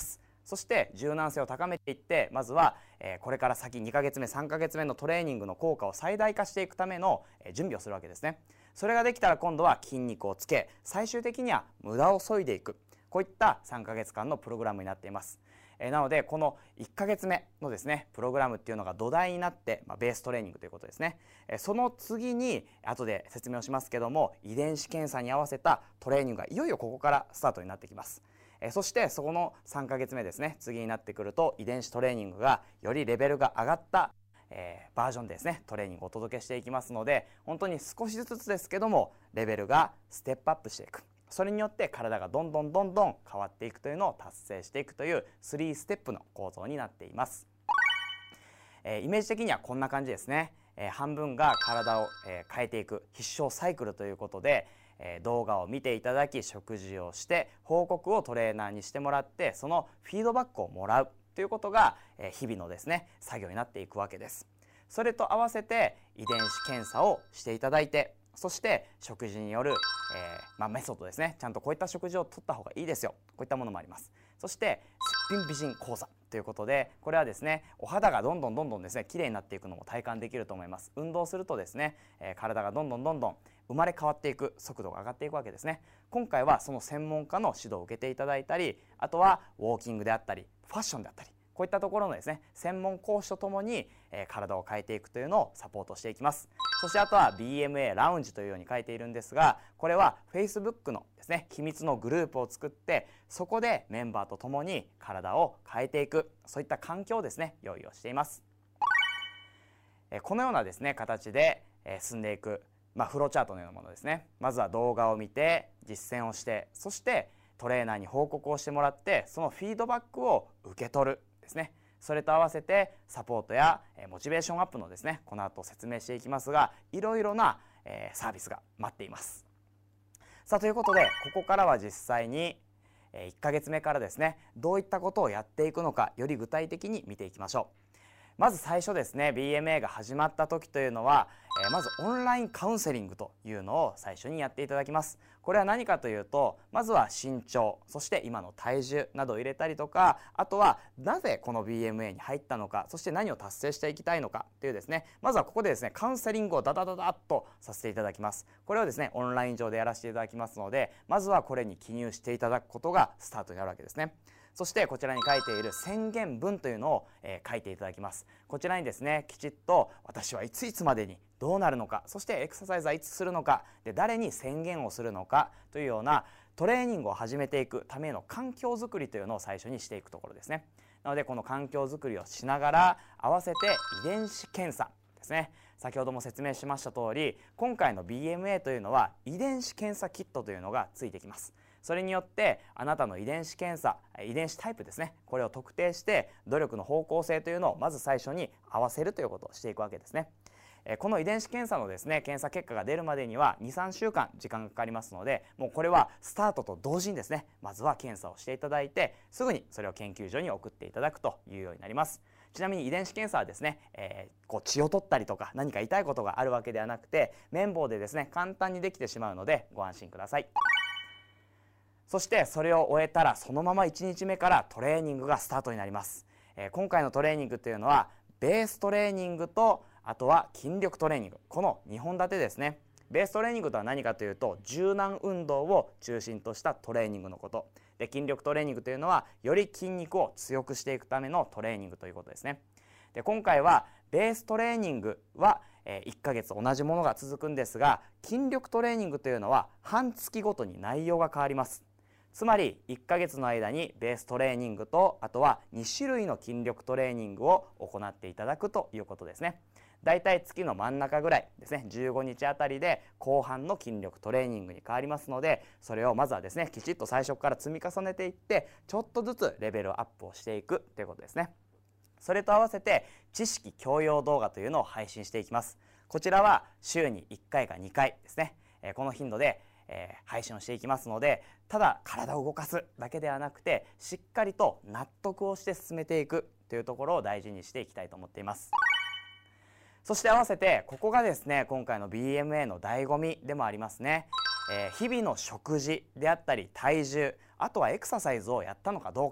Speaker 1: そして柔軟性を高めていって、まずはこれから先にかげつめさんかげつめのトレーニングの効果を最大化していくための準備をするわけですね。それができたら今度は筋肉をつけ、最終的には無駄を削いでいく、こういったさんかげつかんのプログラムになっています。えなのでこのいっかげつめのですねプログラムっていうのが土台になって、まあ、ベーストレーニングということですね。えその次に後で説明をしますけども、遺伝子検査に合わせたトレーニングがいよいよここからスタートになってきます。えそしてそこのさんかげつめですね、次になってくると遺伝子トレーニングがよりレベルが上がったえー、バージョンでですねトレーニングをお届けしていきますので、本当に少しずつですけどもレベルがステップアップしていく、それによって体がどんどんどんどん変わっていくというのを達成していくというスリーステップの構造になっています。えー、イメージ的にはこんな感じですね。えー、半分が体を、えー、変えていく必勝サイクルということで、えー、動画を見ていただき、食事をして報告をトレーナーにしてもらって、そのフィードバックをもらうということが、えー、日々のですね作業になっていくわけです。それと合わせて遺伝子検査をしていただいて、そして食事による、えーまあ、メソッドですね、ちゃんとこういった食事をとった方がいいですよ、こういったものもあります。そしてすっぴん美人講座ということで、これはですねお肌がどんどんどんどんですね綺麗になっていくのも体感できると思います。運動するとですね、えー、体がどんどんどんどん生まれ変わっていく速度が上がっていくわけですね。今回はその専門家の指導を受けていただいたり、あとはウォーキングであったりファッションであったり、こういったところのですね専門講師とともに、えー、体を変えていくというのをサポートしていきます。そしてあとは ビーエムエー ラウンジというように書いているんですが、これは Facebook のですね秘密のグループを作って、そこでメンバーとともに体を変えていく、そういった環境をですね用意をしています。えー、このようなですね形で、えー、進んでいく、まあ、フローチャートのようなものですね。まずは動画を見て実践をして、そしてトレーナーに報告をしてもらって、そのフィードバックを受け取るですね。それと合わせてサポートやモチベーションアップのですねこの後説明していきますが、いろいろなサービスが待っています。さあということで、ここからは実際にいっかげつめからですねどういったことをやっていくのか、より具体的に見ていきましょう。まず最初ですね ビーエムエー が始まった時というのは、えー、まずオンラインカウンセリングというのを最初にやっていただきます。これは何かというと、まずは身長、そして今の体重などを入れたりとか、あとはなぜこの ビーエムエー に入ったのか、そして何を達成していきたいのかというですね、まずはここでですねカウンセリングをダダダダッとさせていただきます。これをですねオンライン上でやらせていただきますので、まずはこれに記入していただくことがスタートになるわけですね。そしてこちらに書いている宣言文というのを、えー、書いていただきます。こちらにですねきちっと私はいついつまでにどうなるのか、そしてエクササイズはいつするのか、で誰に宣言をするのかというようなトレーニングを始めていくための環境づくりというのを最初にしていくところですね。なのでこの環境づくりをしながら、合わせて遺伝子検査ですね。先ほども説明しました通り、今回の ビーエムエー というのは遺伝子検査キットというのがついてきます。それによってあなたの遺伝子検査、遺伝子タイプですね、これを特定して努力の方向性というのをまず最初に合わせるということをしていくわけですね。この遺伝子検査のですね検査結果が出るまでには にさんしゅうかん時間がかかりますので、もうこれはスタートと同時にですねまずは検査をしていただいて、すぐにそれを研究所に送っていただくというようになります。ちなみに遺伝子検査はですね、えー、こう血を取ったりとか何か痛いことがあるわけではなくて、綿棒でですね簡単にできてしまうのでご安心ください。そしてそれを終えたら、そのままいちにちめからトレーニングがスタートになります。えー、今回のトレーニングというのはベーストレーニングと、あとは筋力トレーニング、このにほん立てですね。ベーストレーニングとは何かというと、柔軟運動を中心としたトレーニングのこと。で、筋力トレーニングというのはより筋肉を強くしていくためのトレーニングということですね。で、今回はベーストレーニングは、えー、いっかげつ同じものが続くんですが、筋力トレーニングというのは半月ごとに内容が変わります。つまりいっかげつの間にベーストレーニングと、あとはにしゅるいの筋力トレーニングを行っていただくということですね。だいたい月の真ん中ぐらいですね、じゅうごにちあたりで後半の筋力トレーニングに変わりますので、それをまずはですねきちっと最初から積み重ねていって、ちょっとずつレベルアップをしていくということですね。それと合わせて知識教養動画というのを配信していきます。こちらは週にいっかいかにかいですね、えー、この頻度でえー、配信をしていきますので、ただ体を動かすだけではなくて、しっかりと納得をして進めていくというところを大事にしていきたいと思っています。そして合わせてここがですね今回の ビーエムエー の醍醐味でもありますね。えー、日々の食事であったり体重、あとはエクササイズをやったのかどうか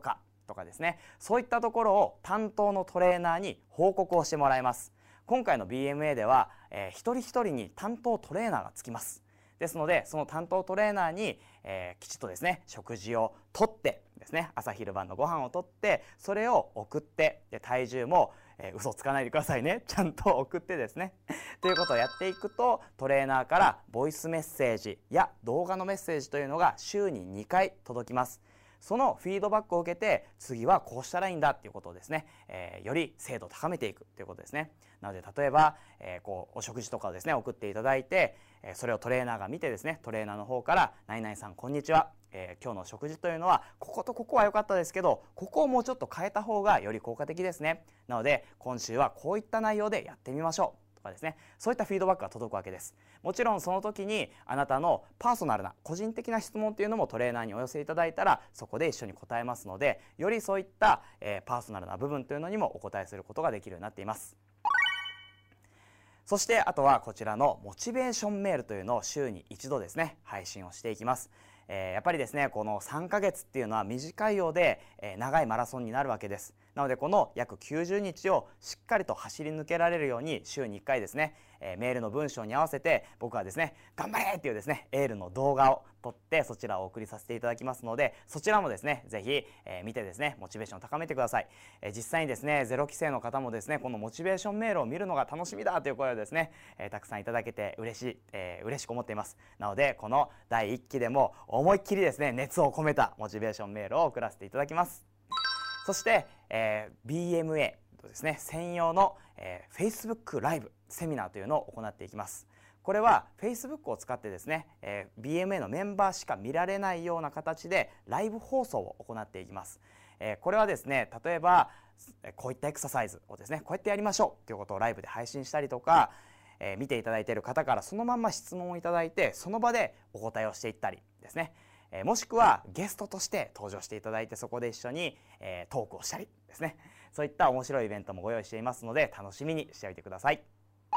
Speaker 1: とかですね、そういったところを担当のトレーナーに報告をしてもらいます。今回の ビーエムエー では、えー、一人一人に担当トレーナーがつきます。ですのでその担当トレーナーに、えー、きちっとですね食事をとってですね、朝昼晩のご飯をとってそれを送って、で体重も、えー、嘘つかないでくださいね、ちゃんと送ってですねということをやっていくと、トレーナーからボイスメッセージや動画のメッセージというのが週ににかい届きます。そのフィードバックを受けて、次はこうしたらいいんだっていうことをですね、えー、より精度を高めていくということですね。なので例えば、えー、こうお食事とかをですね送っていただいて、えー、それをトレーナーが見てですね、トレーナーの方から「何々さんこんにちは、えー、今日の食事というのはこことここは良かったですけど、ここをもうちょっと変えた方がより効果的ですね。なので今週はこういった内容でやってみましょう」とかですね、そういったフィードバックが届くわけです。もちろんその時にあなたのパーソナルな個人的な質問っていうのもトレーナーにお寄せいただいたら、そこで一緒に答えますので、よりそういった、えー、パーソナルな部分というのにもお答えすることができるようになっています。そしてあとはこちらのモチベーションメールというのを週に一度ですね配信をしていきます。えー、やっぱりですねこのさんかげつっていうのは短いようで、えー、長いマラソンになるわけです。なのでこの約きゅうじゅうにちをしっかりと走り抜けられるように週にいっかいですね、えー、メールの文章に合わせて僕はですね頑張れっていうですねエールの動画を撮ってそちらをお送りさせていただきますので、そちらもですねぜひ、えー、見てですねモチベーションを高めてください。えー、実際にですねゼロ期生の方もですねこのモチベーションメールを見るのが楽しみだという声をですね、えー、たくさんいただけて嬉しい、えー、嬉しく思っています。なのでこのだいいっきでも思いっきりですね熱を込めたモチベーションメールを送らせていただきます。そして、えー、ビーエムエー とですね専用の、えー、Facebook ライブセミナーというのを行っていきます。これは Facebook を使ってですね、えー、ビーエムエー のメンバーしか見られないような形でライブ放送を行っていきます。えー、これはですね例えばこういったエクササイズをですねこうやってやりましょうということをライブで配信したりとか、えー、見ていただいている方からそのまんま質問をいただいてその場でお答えをしていったりですね、えー、もしくはゲストとして登場していただいてそこで一緒に、えー、トークをしたりですね、そういった面白いイベントもご用意していますので楽しみにしておいてください。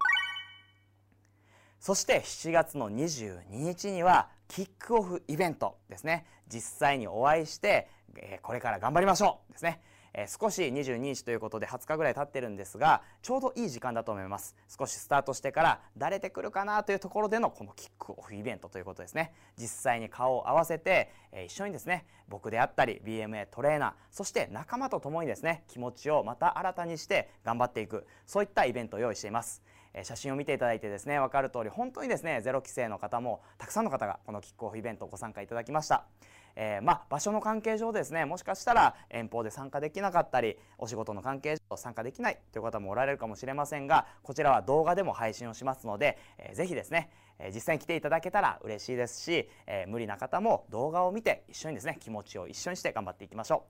Speaker 1: そしてしちがつのにじゅうににちにはキックオフイベントですね。実際にお会いして、えー、これから頑張りましょうですね。えー、少しにじゅうににちということではつかぐらい経ってるんですが、ちょうどいい時間だと思います。少しスタートしてから慣れてくるかなというところでのこのキックオフイベントということですね。実際に顔を合わせて、えー、一緒にですね僕であったり ビーエムエー トレーナーそして仲間と共にですね気持ちをまた新たにして頑張っていく、そういったイベントを用意しています。写真を見ていただいてですね分かる通り本当にですねゼロ期生の方もたくさんの方がこのキックオフイベントご参加いただきました。えー、まあ場所の関係上ですねもしかしたら遠方で参加できなかったりお仕事の関係上参加できないという方もおられるかもしれませんが、こちらは動画でも配信をしますので、えー、ぜひですね、えー、実際に来ていただけたら嬉しいですし、えー、無理な方も動画を見て一緒にですね気持ちを一緒にして頑張っていきましょう。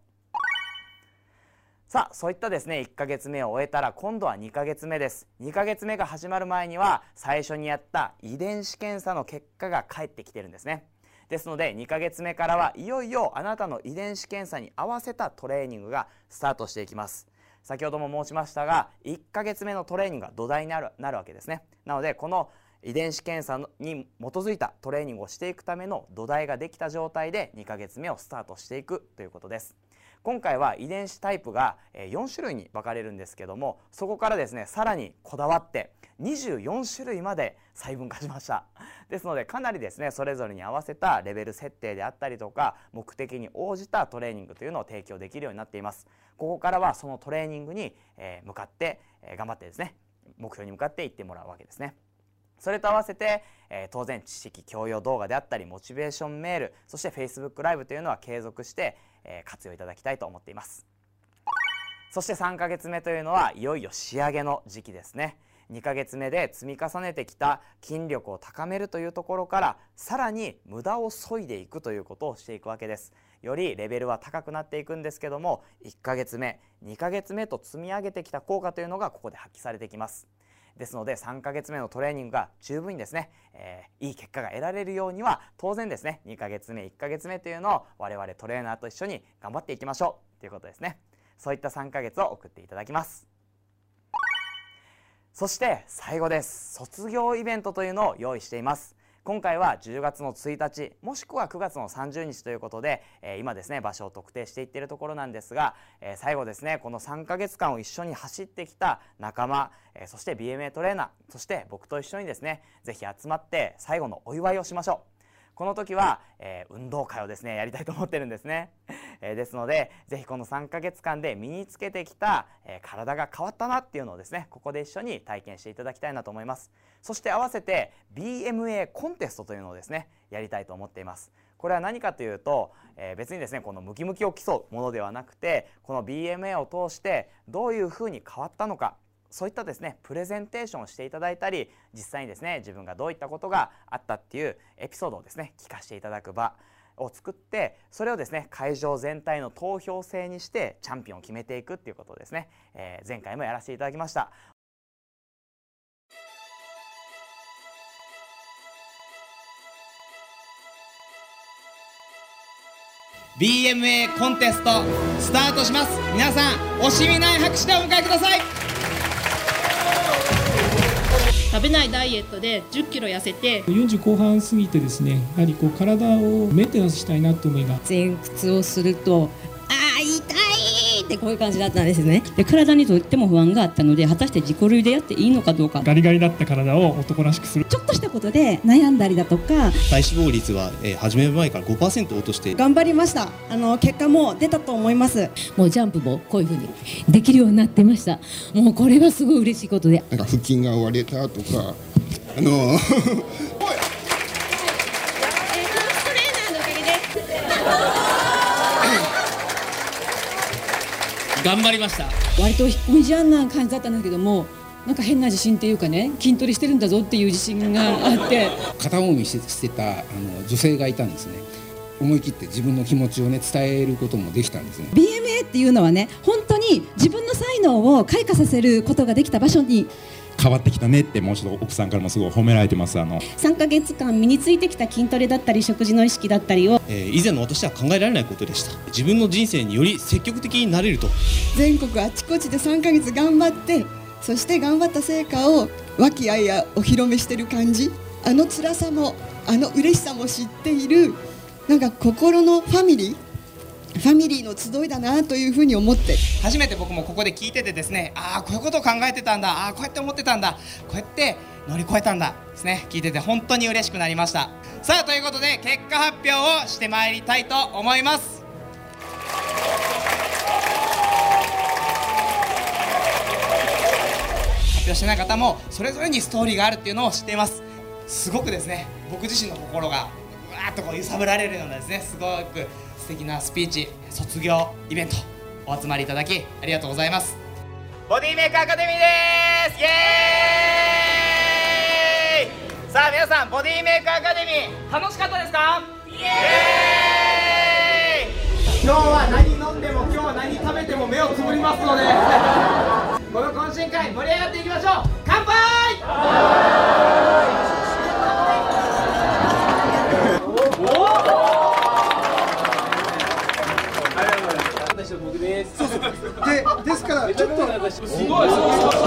Speaker 1: さあそういったですねいっかげつめを終えたら今度はにかげつめです。にかげつめが始まる前には最初にやった遺伝子検査の結果が返ってきてるんですね。ですのでにかげつめからはいよいよあなたの遺伝子検査に合わせたトレーニングがスタートしていきます。先ほども申しましたがいっかげつめのトレーニングが土台になる、なるわけですね。なのでこの遺伝子検査に基づいたトレーニングをしていくための土台ができた状態でにかげつめをスタートしていくということです。今回は遺伝子タイプがよんしゅるいに分かれるんですけども、そこからですねさらにこだわってにじゅうよんしゅるいまで細分化しました。ですのでかなりですねそれぞれに合わせたレベル設定であったりとか目的に応じたトレーニングというのを提供できるようになっています。ここからはそのトレーニングに向かって頑張ってですね目標に向かっていってもらうわけですね。それと合わせて、えー、当然知識教養動画であったりモチベーションメールそして Facebook ライブというのは継続して、えー、活用いただきたいと思っています。そしてさんかげつめというのはいよいよ仕上げの時期ですね。にかげつめで積み重ねてきた筋力を高めるというところからさらに無駄を削いでいくということをしていくわけです。よりレベルは高くなっていくんですけどもいっかげつめにかげつめと積み上げてきた効果というのがここで発揮されてきます。ですのでさんかげつめのトレーニングが十分にですね、えー、いい結果が得られるようには当然ですねにかげつめいっかげつめというのを我々トレーナーと一緒に頑張っていきましょうということですね。そういったさんかげつを送っていただきます。そして最後です。卒業イベントというのを用意しています。 今回はじゅうがつのついたちもしくはくがつのさんじゅうにちということで、えー、今ですね場所を特定していっているところなんですが、えー、最後ですねこのさんかげつかんを一緒に走ってきた仲間、えー、そして ビーエムエー トレーナー、そして僕と一緒にですねぜひ集まって最後のお祝いをしましょう。この時は、えー、運動会をですねやりたいと思ってるんですね、えー、ですのでぜひこのさんかげつかんで身につけてきた、えー、体が変わったなっていうのをですねここで一緒に体験していただきたいなと思います。そして合わせて ビーエムエー コンテストというのをですねやりたいと思っています。これは何かというと、えー、別にですねこのムキムキを競うものではなくて、この ビーエムエー を通してどういうふうに変わったのか、そういったですねプレゼンテーションをしていただいたり、実際にですね自分がどういったことがあったっていうエピソードをですね聞かせていただく場を作って、それをですね会場全体の投票制にしてチャンピオンを決めていくっていうことをですね、えー、前回もやらせていただきました。ビーエムエー コンテストスタートします。皆さん惜しみない拍手でお迎えください。
Speaker 4: 食べないダイエットでじゅっキロ痩せて、
Speaker 5: よんじゅうこう半過ぎてですね、やはりこう体をメンテナンスしたいなと思いが、
Speaker 6: 前屈をするとあー痛いってこういう感じだったんですね。で体にとっても不安があったので、果たして自己流でやっていいのかどうか、
Speaker 5: ガリガリだった体を男らしくする、
Speaker 6: ちょっとしたことで悩んだりだとか、
Speaker 7: 体脂肪率は、えー、始める前から ごパーセント 落として
Speaker 6: 頑張りました。あの結果も出たと思います。
Speaker 8: もうジャンプもこういうふうにできるようになってました。もうこれはすごい嬉しいことで、
Speaker 9: なんか腹筋が割れたとか、あの
Speaker 4: 頑張りました。
Speaker 6: 割と引っ込み思案な感じだったんですけども、なんか変な自信っていうかね、筋トレしてるんだぞっていう自信があって
Speaker 10: 片思いしてたあの女性がいたんですね。思い切って自分の気持ちをね伝えることもできたんですね。
Speaker 6: ビーエムエー っていうのはね、本当に自分の才能を開花させることができた場所に
Speaker 11: 変わってきたねって、もうちょっと奥さんからもすごい褒められてます。あの
Speaker 6: さんかげつかん身についてきた筋トレだったり食事の意識だったりを、
Speaker 7: えー、以前の私は考えられないことでした。自分の人生により積極的になれると、
Speaker 12: 全国あちこちでさんかげつ頑張って、そして頑張った成果を和気あいあいお披露目してる感じ、あの辛さもあの嬉しさも知っている、なんか心のファミリーファミリーの集いだなというふうに思って、
Speaker 1: 初めて僕もここで聞いててですね、ああこういうことを考えてたんだ、ああこうやって思ってたんだ、こうやって乗り越えたんだですね、聞いてて本当に嬉しくなりました。さあということで結果発表をしてまいりたいと思います。発表してない方もそれぞれにストーリーがあるっていうのを知っています。すごくですね僕自身の心がうわーっとこう揺さぶられるようなですね、すごく素敵なスピーチ、卒業イベントお集まりいただきありがとうございます。ボディメイクアカデミーです。イエーイ。さあ皆さん、ボディメイクアカデミー楽しかったですか？イエーイ。今日は何飲んでも今日は何食べても目をつぶりますのでこの懇親会盛り上がっていきましょう。乾杯。
Speaker 9: でですからちょっと
Speaker 4: すごいすごい。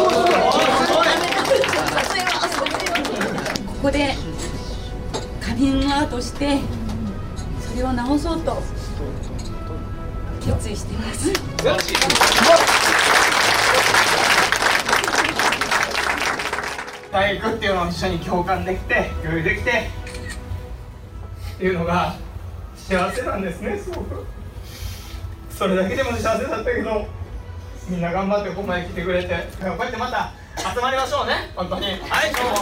Speaker 8: ここでカミングアウトしてそれを直そうと決意しています。
Speaker 1: 体育っていうのを一緒に共感できて共有できてっていうのが幸せなんですね。すごくそれだけでも幸せだったけど、みんな頑張ってここまで来てくれて、こうやってまた集まりましょうね。本当にはい、今日も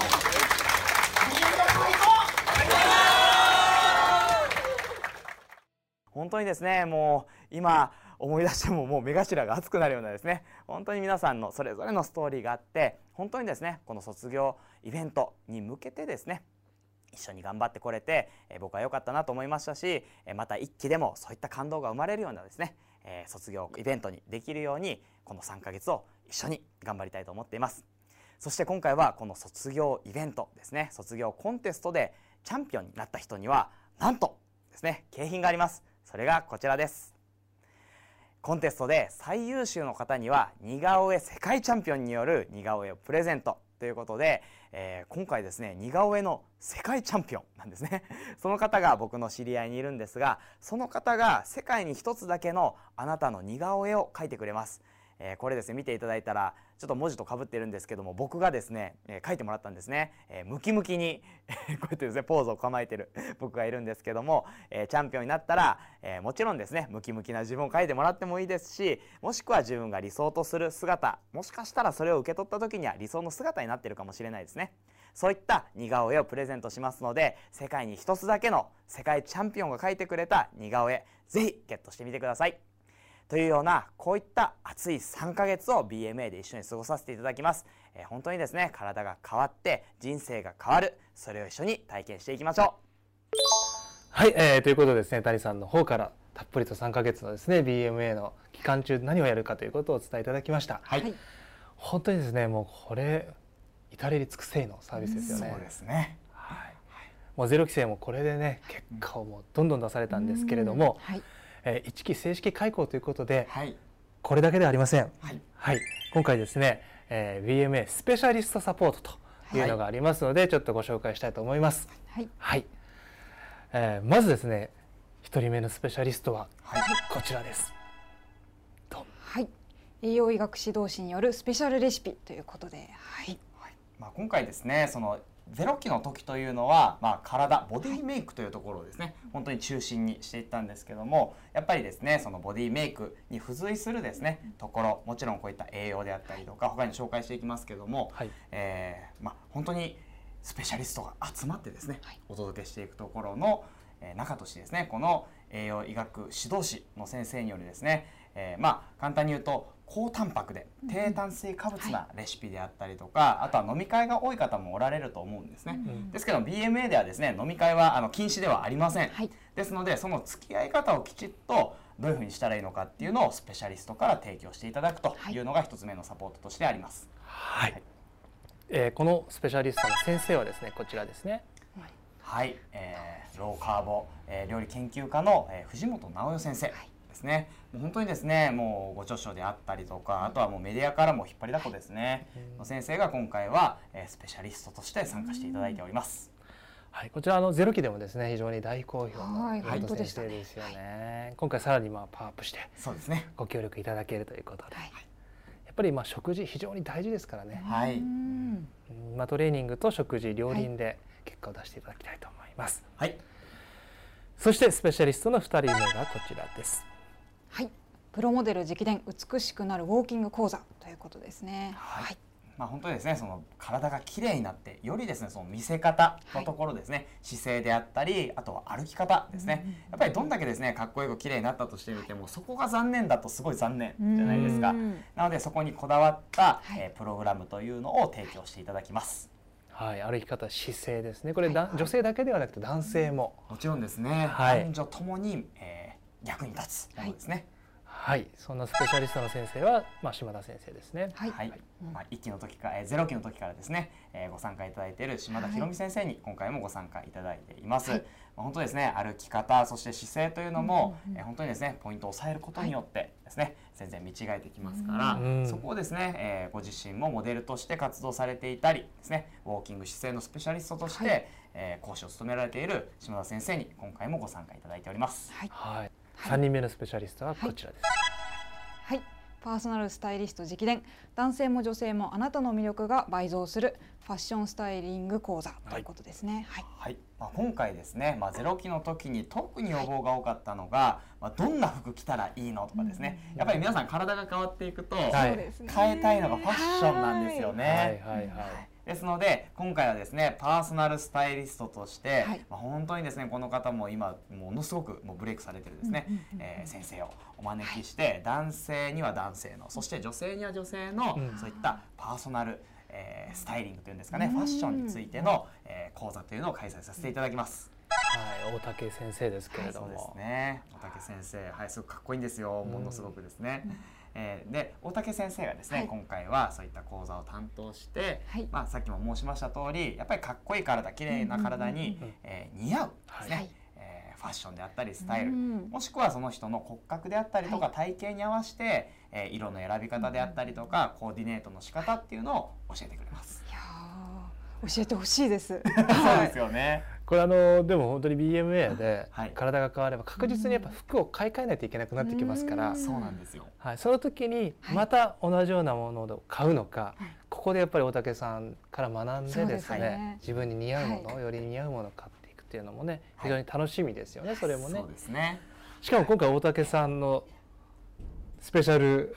Speaker 1: 本当にですね、もう今思い出してももう目頭が熱くなるようなですね、本当に皆さんのそれぞれのストーリーがあって、本当にですねこの卒業イベントに向けてですね一緒に頑張ってこれて、えー、僕は良かったなと思いましたし、えー、また一期でもそういった感動が生まれるようなですね、えー、卒業イベントにできるようにこのさんかげつを一緒に頑張りたいと思っています。そして今回はこの卒業イベントですね、卒業コンテストでチャンピオンになった人にはなんとですね景品があります。それがこちらです。コンテストで最優秀の方には似顔絵世界チャンピオンによる似顔絵をプレゼント。 ということで、えー、今回ですね似顔絵の世界チャンピオンなんですね。その方が僕の知り合いにいるんですが、その方が世界に一つだけのあなたの似顔絵を描いてくれます。えー、これですね見ていただいたらちょっと文字とかぶってるんですけども、僕がですね、えー、書いてもらったんですね。えー、ムキムキにこうやってですねポーズを構えてる僕がいるんですけども、えー、チャンピオンになったら、えー、もちろんですねムキムキな自分を書いてもらってもいいですし、もしくは自分が理想とする姿、もしかしたらそれを受け取った時には理想の姿になってるかもしれないですね。そういった似顔絵をプレゼントしますので、世界に一つだけの世界チャンピオンが描いてくれた似顔絵、ぜひゲットしてみてください。というようなこういった熱いさんかげつを ビーエムエー で一緒に過ごさせていただきます。えー、本当にですね体が変わって人生が変わる、それを一緒に体験していきましょう。
Speaker 2: はい、えー、ということでですね谷さんの方からたっぷりとさんかげつのですね ビーエムエー の期間中何をやるかということをお伝えいただきました。
Speaker 1: はい、
Speaker 2: 本当にですねもうこれ至れり尽くせりのサービスですよね。
Speaker 1: そうですね。
Speaker 2: はい、もうゼロ期生もこれでね結果をもうどんどん出されたんですけれども、はい、えー、いっき正式開講ということで、はい、これだけではありません。はい、はい、今回ですね、えー、ビーエムエー スペシャリストサポートというのがありますので、はい、ちょっとご紹介したいと思います。はい、はい、えー、まずですねひとりめのスペシャリストはこちらです。
Speaker 3: はい、栄養医学指導士によるスペシャルレシピということで、はい、
Speaker 1: はい、まあ、今回ですねそのゼロ期の時というのは、まあ、体ボディメイクというところをですね本当に中心にしていったんですけども、やっぱりですねそのボディメイクに付随するですねところ、もちろんこういった栄養であったりとか他に紹介していきますけども、はい、えー、まあ、本当にスペシャリストが集まってですね、はい、お届けしていくところの、えー、中としてですねこの栄養医学指導士の先生によるですね、えー、まあ簡単に言うと高タンパクで低炭水化物なレシピであったりとか、はい、あとは飲み会が多い方もおられると思うんですね。うん、ですけど ビーエムエー ではですね飲み会はあの禁止ではありません。はい、ですのでその付き合い方をきちっとどういうふうにしたらいいのかっていうのをスペシャリストから提供していただくというのが一つ目のサポートとしてあります。
Speaker 2: はい、はい、えー、このスペシャリストの先生はですねこちらですね。
Speaker 1: はい、えー、ローカーボ、えー、料理研究家の、えー、藤本直代先生ですね。もう本当にですねもうご著書であったりとか、あとはもうメディアからも引っ張りだこですね、の先生が今回は、えー、スペシャリストとして参加していただいております。
Speaker 2: はい、こちらのゼロ期でもですね非常に大好評の先生ですよね。はい、今回さらにまあパワーアップしてそうですねご協力いただけるということで、はい、やっぱりまあ食事非常に大事ですからね。はい、まあトレーニングと食事両輪で結果を出していただきたいと思います。はい、そしてスペシャリストのふたりめがこちらです。
Speaker 3: はい、プロモデル直伝美しくなるウォーキング講座ということですね。はい、はい、
Speaker 1: まあ本当にですねその体がきれいになってよりですねその見せ方のところですね、はい、姿勢であったりあとは歩き方ですね、うん、やっぱりどんだけですねかっこよくきれいになったとしてみても、はい、そこが残念だとすごい残念じゃないですか。なのでそこにこだわった、はい、えー、プログラムというのを提供していただきます。
Speaker 2: はい、歩き方、姿勢ですね。これ、はい、女性だけではなくて男性も
Speaker 1: もちろんですね、はい、男女ともに、えー、役に立つものですね。
Speaker 2: はい、はい、そんなスペシャリストの先生は、まあ、島田先生ですね。
Speaker 1: はい、はい、まあ、いっきの時から、えー、ゼロ期の時からですね、えー、ご参加いただいている島田博美先生に今回もご参加いただいています。はい、まあ、本当ですね歩き方そして姿勢というのも、うんうん、えー、本当にですねポイントを押さえることによってですね、はい、全然見違えてきますから、うん、そこをですね、えー、ご自身もモデルとして活動されていたりですねウォーキング姿勢のスペシャリストとして、はい、えー、講師を務められている島田先生に今回もご参加いただいております。
Speaker 2: はい、はい、さんにんめのスペシャリストはこちらです。
Speaker 3: はい、はい、パーソナルスタイリスト直伝男性も女性もあなたの魅力が倍増するファッションスタイリング講座ということですね。はい、
Speaker 1: はい、まあ、今回ですね、まあ、ゼロ期の時に特に要望が多かったのが、まあ、どんな服着たらいいのとかですね、やっぱり皆さん体が変わっていくと、はい、変えたいのがファッションなんですよね。はいはいはいはい、ですので今回はですねパーソナルスタイリストとして、はい、まあ、本当にですねこの方も今ものすごくもうブレイクされてるですね、えー、先生をお招きして、はい、男性には男性のそして女性には女性の、うん、そういったパーソナル、えー、スタイリングというんですかね、ファッションについての、えー、講座というのを開催させていただきます。
Speaker 2: はい、大竹先生ですけれども、
Speaker 1: はい、そうですね、大竹先生、はい、すごくかっこいいんですよ、ものすごくですね。えー、で大竹先生がですね、はい、今回はそういった講座を担当して、はい、まあ、さっきも申しました通りやっぱりかっこいい体綺麗な体に、えー、似合うですね、はい、えー、ファッションであったりスタイル、もしくはその人の骨格であったりとか、はい、体型に合わせて、えー、色の選び方であったりとかコーディネートの仕方っていうのを教えてくれます。
Speaker 3: いや教えてほしいです。
Speaker 1: そうですよね。
Speaker 2: これあのでも本当に ビーエムエー で体が変われば確実にやっぱ服を買い替えないといけなくなってきますから、
Speaker 1: そうなんですよ。
Speaker 2: はい、その時にまた同じようなものを買うのか、はい、ここでやっぱり大竹さんから学んでですね、ね自分に似合うものを、はい、より似合うものを買っていくっていうのもね非常に楽しみですよね、はい、それもね。
Speaker 1: そうですね。
Speaker 2: しかも今回大竹さんのスペシャル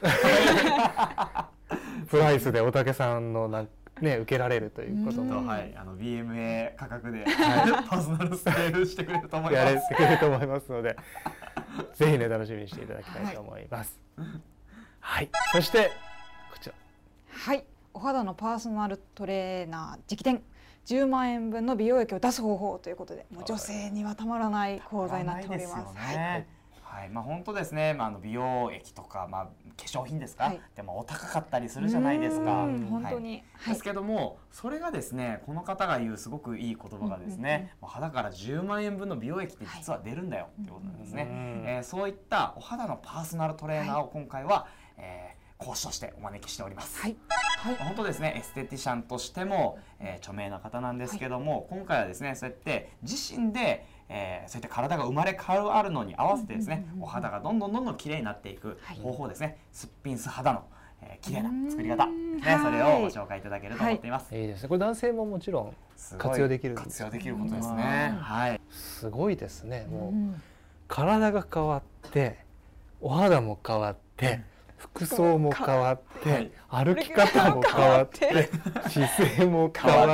Speaker 2: プライスで大竹さんのなんね、受けられるということも、
Speaker 1: はい、あの ビーエムエー 価格で、はい、パーソナルスタイルしてくれると思います。
Speaker 2: やれてくれると思いますので、ぜひね楽しみにしていただきたいと思います。はい、はい、そしてこちら。
Speaker 3: はい、お肌のパーソナルトレーナー直伝じゅうまんえんぶんの美容液を出す方法ということで、もう女性にはたまらない講座になっております。
Speaker 1: はい、まあ本当ですね。まああの美容液とかまあ化粧品ですか、はい、でもお高かったりするじゃないですか。
Speaker 3: 本当に。
Speaker 1: はい、ですけども、それがですね、この方が言うすごくいい言葉がですね、もう肌からじゅうまんえんぶんの美容液って実は出るんだよっていうことなんですね。えー、そういったお肌のパーソナルトレーナーを今回は、えー、講師としてお招きしております。はい。はい、本当ですね、エステティシャンとしても、えー、著名な方なんですけども、はい、今回はですね、そうやって自身でえー、そういった体が生まれ変わるのに合わせてですね、お肌がどんどんどんどん綺麗になっていく方法ですね、はい、すっぴん素肌の、えー、綺麗な作り方、ね、それをご紹介いただけると思っています。
Speaker 2: はい、いいですね。これ男性ももちろん活用できるんです。
Speaker 1: 活用できることですね。はい。
Speaker 2: すごいですね。もう体が変わって、お肌も変わって、服装も変わって、歩き方も変わって、姿勢も変わって、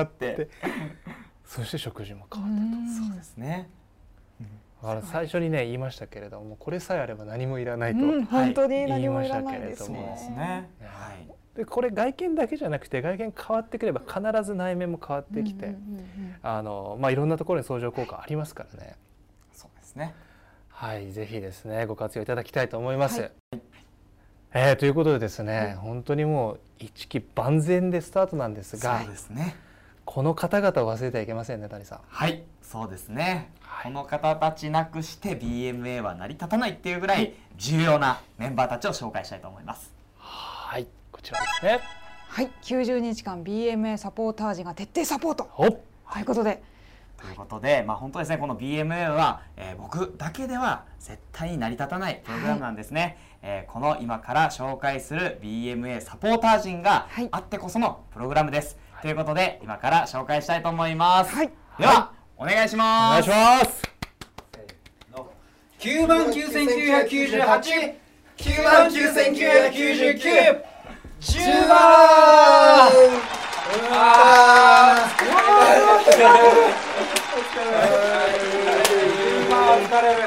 Speaker 2: そして食事も変わってと。
Speaker 1: そうですね。
Speaker 2: あの最初にね言いましたけれども、これさえあれば何もいらないと、
Speaker 3: うん、本当に
Speaker 2: 何もいらないですね。でこれ外見だけじゃなくて、外見変わってくれば必ず内面も変わってきて、あのまあいろんなところに相乗効果ありますからね。
Speaker 1: そうですね。
Speaker 2: はい、ぜひですねご活用いただきたいと思います。はい、えー、ということでですね、はい、本当にもう一期万全でスタートなんですが、
Speaker 1: そうですね。
Speaker 2: この方々を忘れてはいけませんね、谷さん。
Speaker 1: はい、そうですね。はい、この方たちなくして ビーエムエー は成り立たないっていうぐらい重要なメンバーたちを紹介したいと思います。
Speaker 2: はい、こちらですね。
Speaker 3: はい、きゅうじゅうにちかん ビーエムエー サポーター陣が徹底サポートということで。
Speaker 1: ということで、まあ本当ですね、この ビーエムエー は、えー、僕だけでは絶対に成り立たないプログラムなんですね。はい、えー、この今から紹介する ビーエムエー サポーター陣があってこそのプログラムです。はい、ということで今から紹介したいと思います。はい、では、はい、お願いします。
Speaker 2: お願いします。
Speaker 13: きゅうまんきゅうせんきゅうひゃくきゅうじゅうはち、きゅうまんきゅうせんきゅうひゃくきゅうじゅうきゅう、じゅうまん。あー、疲れる。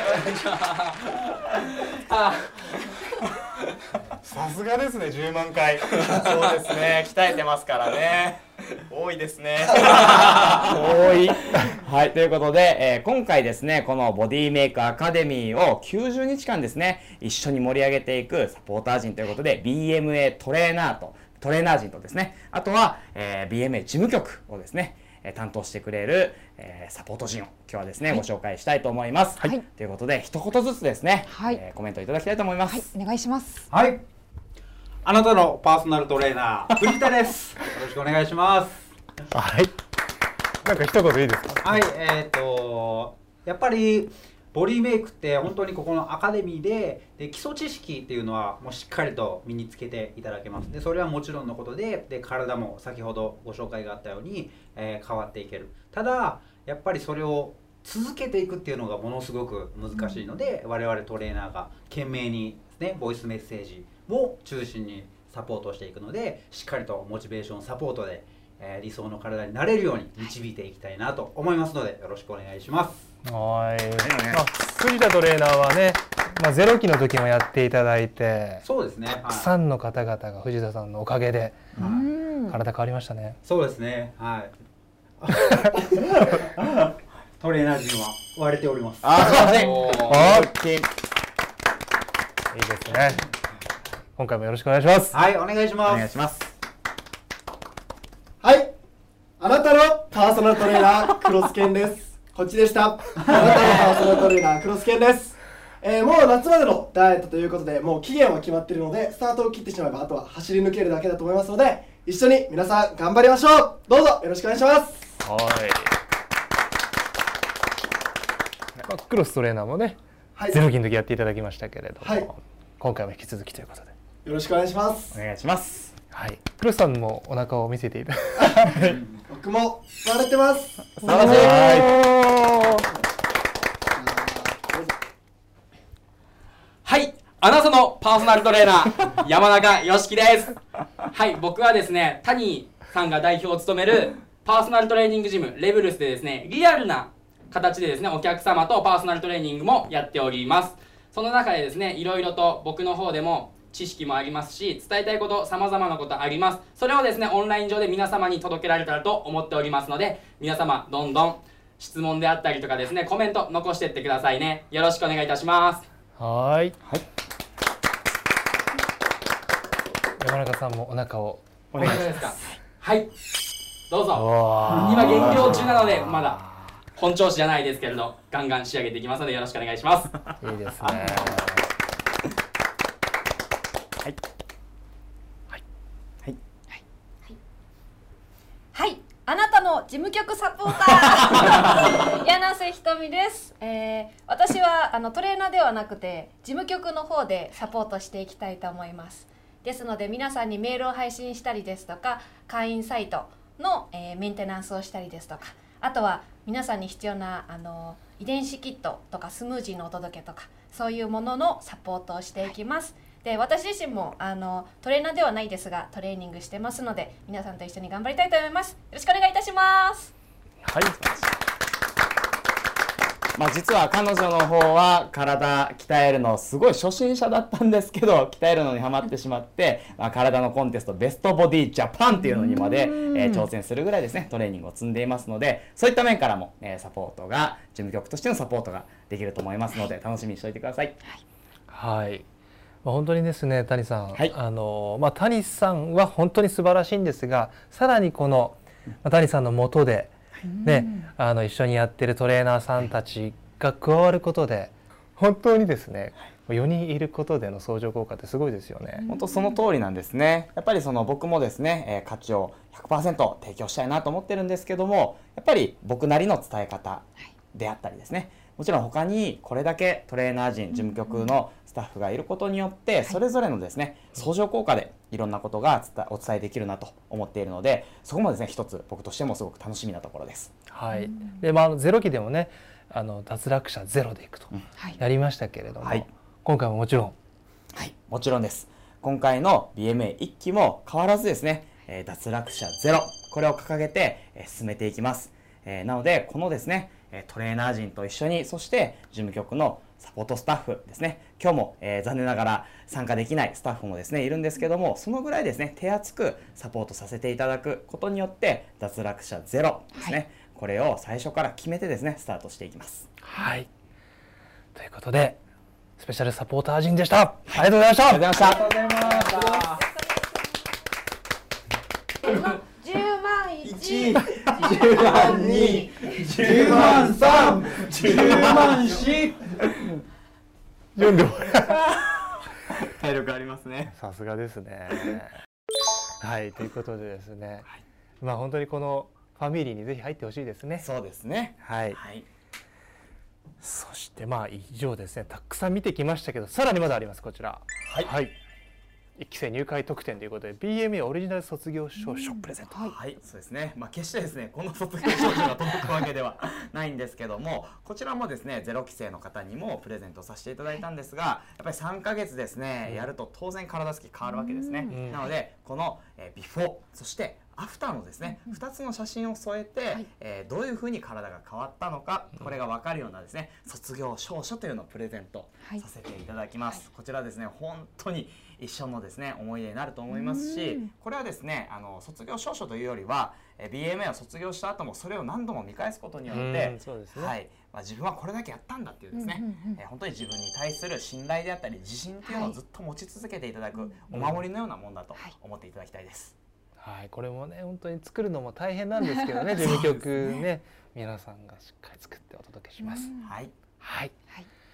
Speaker 1: さすがですね、じゅうまんかい。そうですね、鍛えてますからね。多いですね。多い。はい、ということで、えー、今回ですね、このボディメイクアカデミーをきゅうじゅうにちかんですね、一緒に盛り上げていくサポーター陣ということで、ビーエムエー トレーナーと、トレーナー陣とですね、あとは、えー、ビーエムエー 事務局をですね、担当してくれる、えー、サポート陣を今日はですね、はい、ご紹介したいと思います。はい、ということで一言ずつですね、はい、えー、コメントいただきたいと思います。
Speaker 3: はい、お願いします。
Speaker 13: はい。あなたのパーソナルトレーナー藤田です。よろしくお願いします。
Speaker 2: はい。なんか一言いいですか。
Speaker 13: はい。えっとやっぱりボディメイクって本当にここのアカデミーで、で基礎知識っていうのはもうしっかりと身につけていただけます。でそれはもちろんのことで、で体も先ほどご紹介があったように、えー、変わっていける。ただやっぱりそれを続けていくっていうのがものすごく難しいので、うん、我々トレーナーが懸命にねボイスメッセージを中心にサポートしていくので、しっかりとモチベーションサポートで、えー、理想の体になれるように導いていきたいなと思いますので、よろしくお願いします。
Speaker 2: はい、まあ、藤田トレーナーはね、まあ、ゼロ期の時もやっていただいて、
Speaker 13: そうですね、
Speaker 2: たくさんの方々が藤田さんのおかげで、はい、体変わりましたね。
Speaker 13: そうですね、はい。トレーナー陣は割れております。
Speaker 2: あ、すいません。いいですね。今回もよろしくお願いします。
Speaker 13: はい、お願いします。
Speaker 1: お願いします。
Speaker 14: はい、あなたのパーソナルトレーナークロスケンです。こっちでした。あなたのパーソナルトレーナークロスケンです。 えー、もう夏までのダイエットということで、もう期限は決まっているので、スタートを切ってしまえばあとは走り抜けるだけだと思いますので、一緒に皆さん頑張りましょう。どうぞよろしくお願いします。
Speaker 2: はい、まあ、クロストレーナーもね、はい、ゼロ期の時やっていただきましたけれども、はい、今回も引き続きということで
Speaker 14: よろしくお願いします。
Speaker 1: お願いします。
Speaker 2: はい、クロスさんもお腹を見せていただいて
Speaker 14: 僕も笑ってます。
Speaker 2: 素晴らしい。
Speaker 15: はい、あなたのパーソナルトレーナー山中良樹です。はい、僕はですね、谷さんが代表を務めるパーソナルトレーニングジムレブルスでですね、リアルな形でですね、お客様とパーソナルトレーニングもやっております。その中でですね、いろいろと僕の方でも知識もありますし、伝えたいこと様々なことあります。それをですね、オンライン上で皆様に届けられたらと思っておりますので、皆様どんどん質問であったりとかですね、コメント残していってくださいね。よろしくお願いいたします。
Speaker 2: はい。はい。山中さんもお腹を
Speaker 15: お願いします。はい。どうぞ。今減量中なのでまだ本調子じゃないですけれど、ガンガン仕上げていきますのでよろしくお願いします。
Speaker 2: いいですね。
Speaker 1: はい。はい。はい。
Speaker 16: はい。あなたの事務局サポーター柳瀬ひとみです。えー、私はあのトレーナーではなくて事務局の方でサポートしていきたいと思います。ですので皆さんにメールを配信したりですとか、会員サイトの、えー、メンテナンスをしたりですとか、あとは皆さんに必要なあの遺伝子キットとかスムージーのお届けとか、そういうもののサポートをしていきます。で、私自身もあのトレーナーではないですがトレーニングしてますので、皆さんと一緒に頑張りたいと思います。よろしくお願いいたします。
Speaker 2: はい。
Speaker 1: まあ実は彼女の方は体鍛えるのすごい初心者だったんですけど、鍛えるのにハマってしまって、まあ、体のコンテストベストボディジャパンっていうのにまで、えー、挑戦するぐらいですね、トレーニングを積んでいますので、そういった面からも、えー、サポートが事務局としてのサポートができると思いますので、楽しみにしておいてください。
Speaker 2: はい。まあ、本当にですね、谷さん、はい、あのまあ、谷さんは本当に素晴らしいんですが、さらにこの、まあ、谷さんの下で、ね、あの一緒にやってるトレーナーさんたちが加わることで、本当にですね、よにんいることでの相乗効果ってすごいですよね。
Speaker 1: 本当その通りなんですね。やっぱりその僕もですね、えー、価値を ひゃくパーセント 提供したいなと思ってるんですけども、やっぱり僕なりの伝え方であったりですね、もちろん他にこれだけトレーナー陣、事務局のスタッフがいることによって、それぞれのですね、相乗効果でいろんなことがお伝えできるなと思っているので、そこもですね、一つ僕としてもすごく楽しみなところです。
Speaker 2: はい。で、まあ、ゼロ期でもね、あの脱落者ゼロでいくとやりましたけれども、はい、今回ももちろん、
Speaker 1: はい、もちろんです。今回の ビーエムエーいっ 期も変わらずですね、えー、脱落者ゼロ、これを掲げて、えー、進めていきます。えー、なのでこのですね、トレーナー陣と一緒に、そして事務局のサポートスタッフですね、今日も、えー、残念ながら参加できないスタッフもですねいるんですけども、そのぐらいですね手厚くサポートさせていただくことによって脱落者ゼロですね、はい、これを最初から決めてですねスタートしていきます。
Speaker 2: はい。ということでスペシャルサポーター陣でした。はい、ありがとうございました。
Speaker 1: ありがとうございました。
Speaker 16: ありがとうございました。じゅうまんいち、じゅうまんに、
Speaker 14: じゅうまんさん、じゅうまんし。
Speaker 2: よん両
Speaker 1: 体力ありますね。
Speaker 2: さすがですね。はい、ということでですね、はい、まあ本当にこのファミリーにぜひ入ってほしいですね。
Speaker 1: そうですね。
Speaker 2: はい。はい、そしてまあ以上ですね、たくさん見てきましたけど、さらにまだあります。こちら。はい。はい、いっき生入会特典ということで ビーエムエー オリジナル卒業証書プレゼント。
Speaker 1: はい、はい、そうですね。まあ決してですねこの卒業証書が届くわけではないんですけども、こちらもですねゼロ期生の方にもプレゼントさせていただいたんですが、やっぱりさんかげつですね、うん、やると当然体つき変わるわけですね。うん、なのでこの、えー、ビフォーそしてアフターのですね、ふたつの写真を添えて、はい、えー、どういうふうに体が変わったのか、これが分かるようなですね卒業証書というのをプレゼントさせていただきます。はい、こちらですね本当に一生のですね思い出になると思いますし、これはですねあの卒業証書というよりは、えー、ビーエムエー を卒業した後もそれを何度も見返すことによって、そうですね、はい、まあ、自分はこれだけやったんだっていうですね、えー、本当に自分に対する信頼であったり自信っていうのをずっと持ち続けていただくお守りのようなもんだと思っていただきたいです。
Speaker 2: はい、これもね本当に作るのも大変なんですけどね事務局ね皆さんがしっかり作ってお届けします。はい、はい、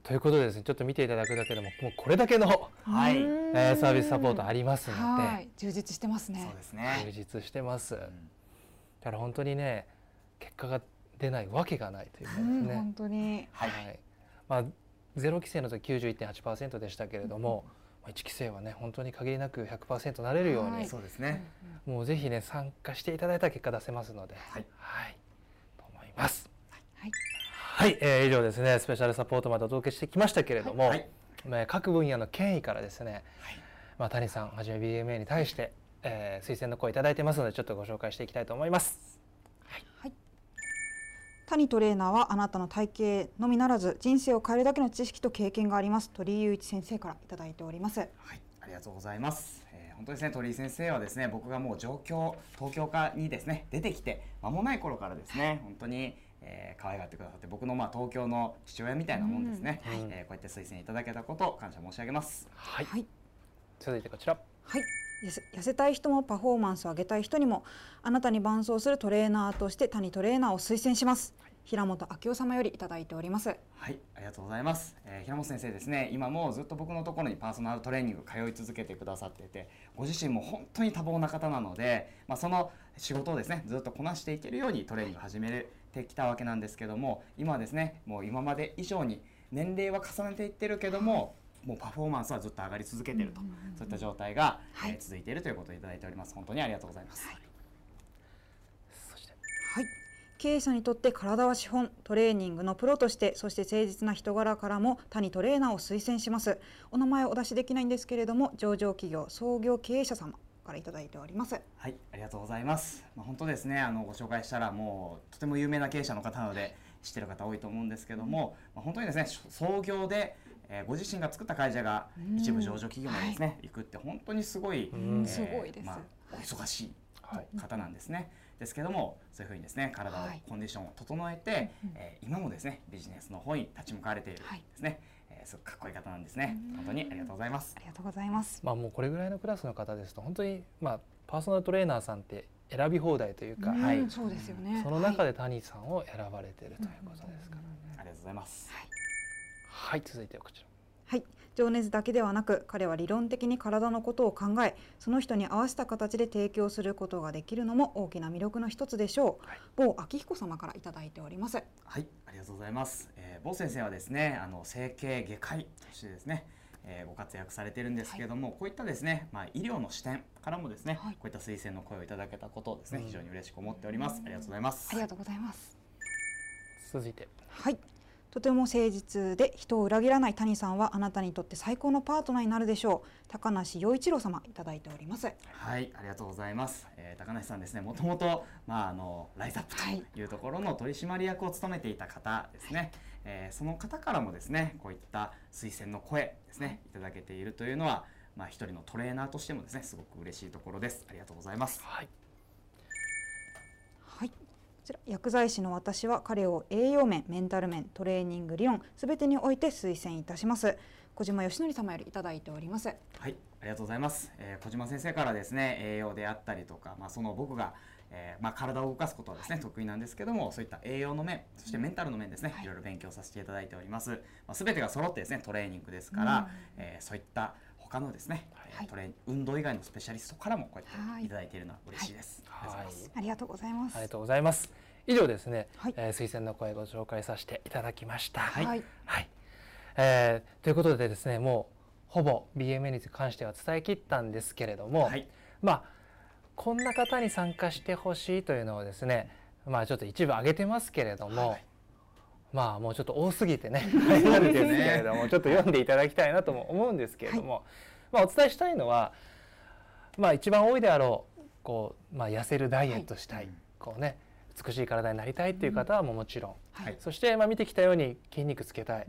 Speaker 2: ということでですね、ちょっと見ていただくだけでももうこれだけの、はい、えー、サービスサポートありますので、
Speaker 3: はい、充実してますね。
Speaker 1: そうですね。
Speaker 2: 充実してます。うん、だから本当にね、結果が出ないわけがないというかですね。うん、
Speaker 3: 本当に。
Speaker 2: はい。はい、まあゼロ規制の時 きゅうじゅういってんはちパーセント でしたけれども、うん、いち規制はね本当に限りなく ひゃくパーセント なれるように、はい、
Speaker 1: そうですね。
Speaker 2: もうぜひね参加していただいた結果出せますので、はい、はい、と思います。はい。はい、えー、以上ですね、スペシャルサポートまでお届けしてきましたけれども、はいはい、各分野の権威からですね、はい、まあ、谷さんはじめ ビーエムエー に対して、えー、推薦の声いただいてますので、ちょっとご紹介していきたいと思います。はい、はい、
Speaker 3: 谷トレーナーはあなたの体型のみならず人生を変えるだけの知識と経験があります鳥居雄一先生からいただいております。はい、
Speaker 1: ありがとうございます。えー、本当ですね、鳥居先生はですね、僕がもう上京東京化にですね出てきて間もない頃からですね、本当にえー、可愛がってくださって、僕のまあ東京の父親みたいなもんですね。うん、はい、えー、こうやって推薦いただけたことを感謝申し上げます。
Speaker 2: はい。はい、続いてこちら。
Speaker 3: はい。痩せたい人もパフォーマンスを上げたい人にもあなたに伴走するトレーナーとして谷トレーナーを推薦します。はい、平本明夫様よりいただいております。
Speaker 1: はい、ありがとうございます。えー、平本先生ですね、今もずっと僕のところにパーソナルトレーニング通い続けてくださっていて、ご自身も本当に多忙な方なので、まあ、その仕事をですねずっとこなしていけるようにトレーニングを始めるてきたわけなんですけども、今はですねもう今まで以上に年齢は重ねていってるけども、もうパフォーマンスはずっと上がり続けていると、そういった状態が、はい、えー、続いているということをいただいております。本当にありがとうございます。はい、
Speaker 3: そして、はい、経営者にとって体は資本、トレーニングのプロとして、そして誠実な人柄からも谷トレーナーを推薦します。お名前をお出しできないんですけれども、上場企業創業経営者様からいただいております。
Speaker 1: はい、ありがとうございます。まあ、本当ですね、あのご紹介したらもうとても有名な経営者の方なので知ってる方多いと思うんですけども、うん、まあ、本当にですね創業で、えー、ご自身が作った会社が一部上場企業までですね、はい、行くって本当にすごい、えー、
Speaker 3: すごいです。
Speaker 1: まあ、お忙しい方なんですね。ですけども、そういうふうにですね体を、コンディションを整えて、はい、えー、今もですねビジネスの方に立ち向かわれているですね、はい、えー、すごくかっこいい方なんですね。本当にありがとうございます。
Speaker 3: ありがとうございます。
Speaker 2: まあもうこれぐらいのクラスの方ですと本当にまあパーソナルトレーナーさんって選び放題というか、
Speaker 3: はい、そうですよね。
Speaker 2: その中で谷さんを選ばれているということですから、ね、
Speaker 1: ありがとうございます。
Speaker 2: はい、はい、続いてはこちら。
Speaker 3: はい、情熱だけではなく彼は理論的に体のことを考え、その人に合わせた形で提供することができるのも大きな魅力の一つでしょう。はい、某明彦様からいただいております。
Speaker 1: はい、ありがとうございます。えー、某先生はですねあの整形外科医としてですね、えー、ご活躍されているんですけれども、はい、こういったですね、まあ、医療の視点からもですね、はい、こういった推薦の声をいただけたことをですね、うん、非常に嬉しく思っております。ありがとうございます。
Speaker 3: ありがとうございます。
Speaker 2: 続いて、
Speaker 3: はい、とても誠実で人を裏切らない谷さんはあなたにとって最高のパートナーになるでしょう。高梨陽一郎様いただいております。
Speaker 1: はい、ありがとうございます。えー、高梨さんですね、もともとまああのライズアップというところの取締役を務めていた方ですね。はい、えー、その方からもですねこういった推薦の声ですねいただけているというのは、まあ一人のトレーナーとしてもですねすごく嬉しいところです。ありがとうございます。
Speaker 2: はい。
Speaker 3: はい。こちら薬剤師の私は彼を栄養面、メンタル面、トレーニング理論すべてにおいて推薦いたします。小島義則様よりいただいております。
Speaker 1: はい、ありがとうございます。えー、小島先生からですね栄養であったりとか、まあその僕が、えー、まあ体を動かすことはですね、はい、得意なんですけども、そういった栄養の面、そしてメンタルの面ですね、はい、いろいろ勉強させていただいております。まあ全てが揃ってですねトレーニングですから、うん、えー、そういった他のですね、はい、トレー運動以外のスペシャリストからもこうやっていただいているのは嬉しいです。
Speaker 3: はい、ありがとうございます。
Speaker 2: ありがとうございます。以上ですね、はい、えー、推薦の声ご紹介させていただきました。はい、はいはい、えー、ということでですね、もうほぼ ビーエムエー に関しては伝え切ったんですけれども、はい、まあこんな方に参加してほしいというのをですね、まあちょっと一部挙げてますけれども、はい、まあもうちょっと多すぎてねあれなんですけれども、ちょっと読んでいただきたいなとも思うんですけれども、はい、まあお伝えしたいのは、まあ一番多いであろうこう、まあ、痩せるダイエットしたい、はい、こうね美しい体になりたいっていう方はももちろん、はい、そしてまあ見てきたように筋肉つけたい、うん、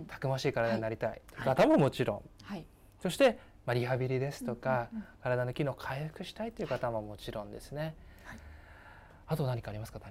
Speaker 2: たくましい体になりたいという方ももちろん、はい、そしてまあリハビリですとか、うんうんうん、体の機能を回復したいという方ももちろんですね、はい、あと何かありますか、谷さん。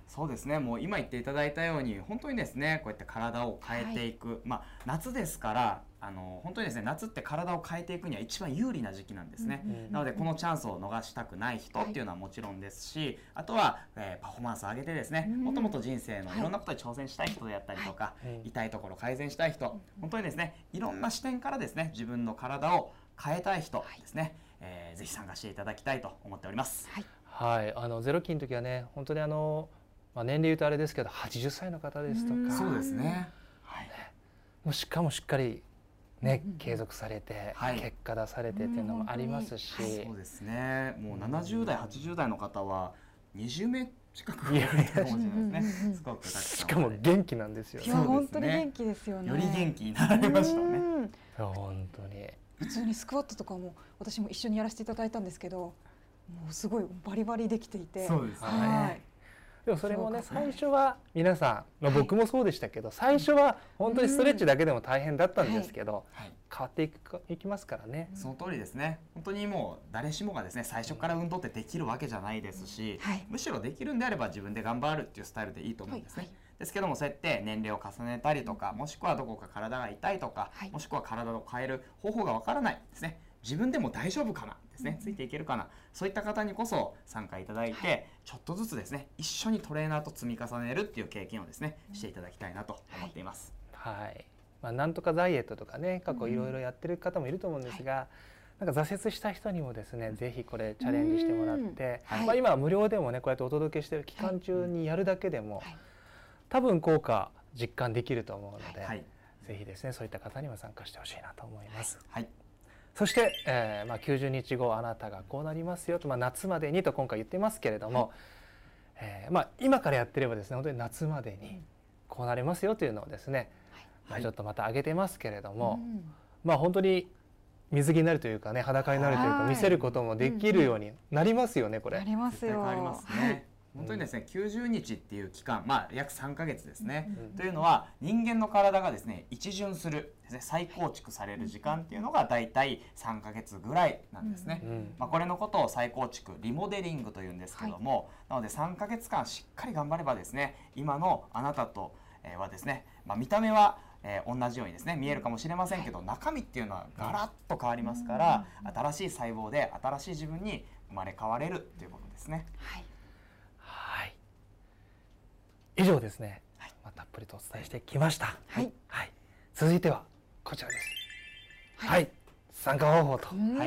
Speaker 1: そうですね、もう今言っていただいたように本当にですね、こうやって体を変えていく、はい、まあ夏ですからあの本当にですね、夏って体を変えていくには一番有利な時期なんですね、うん、なのでこのチャンスを逃したくない人っていうのはもちろんですし、はい、あとは、えー、パフォーマンスを上げてですね、もともと人生のいろんなことに挑戦したい人であったりとか、はい、痛いところ改善したい人、本当にですね、いろんな視点からですね、自分の体を変えたい人ですね、はい、えー、ぜひ参加していただきたいと思っております。
Speaker 2: はい、はい、あのゼロ期の時はね、本当にあの、まあ、年齢言うとあれですけどはちじゅっさいの方ですとか、
Speaker 1: そうですね、はい、
Speaker 2: もうしかもしっかりね、継続されて、はい、結果出されてっていうのもありますし、はい、
Speaker 1: そうですね、もうななじゅう代はちじゅう代の方はにじゅうめい近く増えたかもしれないですね。すごくたくさん。
Speaker 2: しかも元気なんですよ。
Speaker 3: いや本当に元気ですよね。
Speaker 1: より元気になられましたね。
Speaker 2: 本当に。
Speaker 3: 普通にスクワットとかも私も一緒にやらせていただいたんですけど、もうすごいバリバリできていて。
Speaker 1: そうですね。
Speaker 3: はい。
Speaker 2: でもそれもね、最初は皆さん、まあ、僕もそうでしたけど、はい、最初は本当にストレッチだけでも大変だったんですけど、はい、変わっていくいきますからね。
Speaker 1: その通りですね。本当にもう誰しもがですね、最初から運動ってできるわけじゃないですし、はい、むしろできるんであれば自分で頑張るっていうスタイルでいいと思うんですね。はいはい、ですけども、そうやって年齢を重ねたりとか、もしくはどこか体が痛いとか、はい、もしくは体を変える方法がわからないですね。自分でも大丈夫かなですね、ついていけるかな、そういった方にこそ参加いただいて、はい、ちょっとずつですね、一緒にトレーナーと積み重ねるっていう経験をですね、していただきたいなと思っています。
Speaker 2: はい、はい、まあ、なんとかダイエットとかね、過去いろいろやってる方もいると思うんですが、うん、なんか挫折した人にもですね、ぜひこれチャレンジしてもらって、はい、まあ、今は無料でもね、こうやってお届けしている期間中にやるだけでも、はい、多分効果実感できると思うので、はい、ぜひですね、そういった方にも参加してほしいなと思います。
Speaker 1: はい、
Speaker 2: そして、えーまあ、きゅうじゅうにちごあなたがこうなりますよと、まあ、夏までにと今回言ってますけれども、はい、えーまあ、今からやってればですね、本当に夏までにこうなりますよというのをですね、はい、まあ、ちょっとまた上げてますけれども、はい、まあ本当に水着になるというかね、裸になるというか見せることもできるようになりますよね、これ。
Speaker 3: なりますよ。
Speaker 1: ありますね。はい、本当にですね、きゅうじゅうにちっていう期間、まあ約さんかげつですね、うん、というのは人間の体がですね、一巡するですね、再構築される時間っていうのがだいたいさんかげつぐらいなんですね。うん、まあ、これのことを再構築、リモデリングというんですけども、はい、なのでさんかげつかんしっかり頑張ればですね、今のあなたとはですね、まあ、見た目はえー、同じようにですね見えるかもしれませんけど、中身っていうのはガラッと変わりますから、新しい細胞で新しい自分に生まれ変われるっていうことですね。
Speaker 3: はい、
Speaker 2: はい、以上ですね、はい、まあ、たっぷりとお伝えしてきました。はい、はい、続いてはこちらです。はい、はい、参加方法と、
Speaker 3: はい、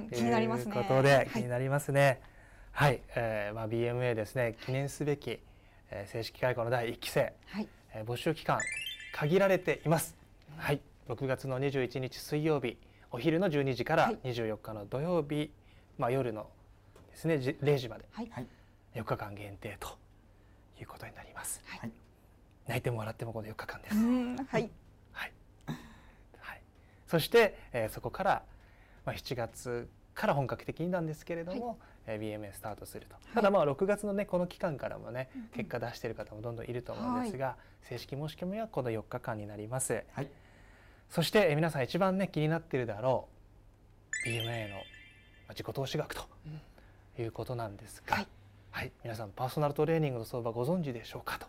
Speaker 3: 気になりますね。
Speaker 2: ということで、はい、気になりますね。はい、えーまあ、ビーエムエー ですね、記念すべき、えー、正式開講のだいいっきせい、はい、えー、募集期間限られています。はい、ろくがつのにじゅういちにち水曜日お昼のじゅうにじからにじゅうよっかの土曜日、はい、まあ、夜のですねれいじまで、はい、よっかかん限定ということになります。はい、泣いても笑ってもこのよっかかんです。
Speaker 3: はい、
Speaker 2: はい、はい、そして、えー、そこから、まあ、しちがつから本格的になんですけれども、はい、ビーエムエー スタートすると、はい、ただまあろくがつのねこの期間からもね、うん、結果出している方もどんどんいると思うんですが、はい、正式申し込みはこのよっかかんになります。はい、そしてえ皆さん一番ね気になっているだろう ビーエムエー の自己投資額ということなんですが、はい、はい、皆さんパーソナルトレーニングの相場ご存知でしょうかと。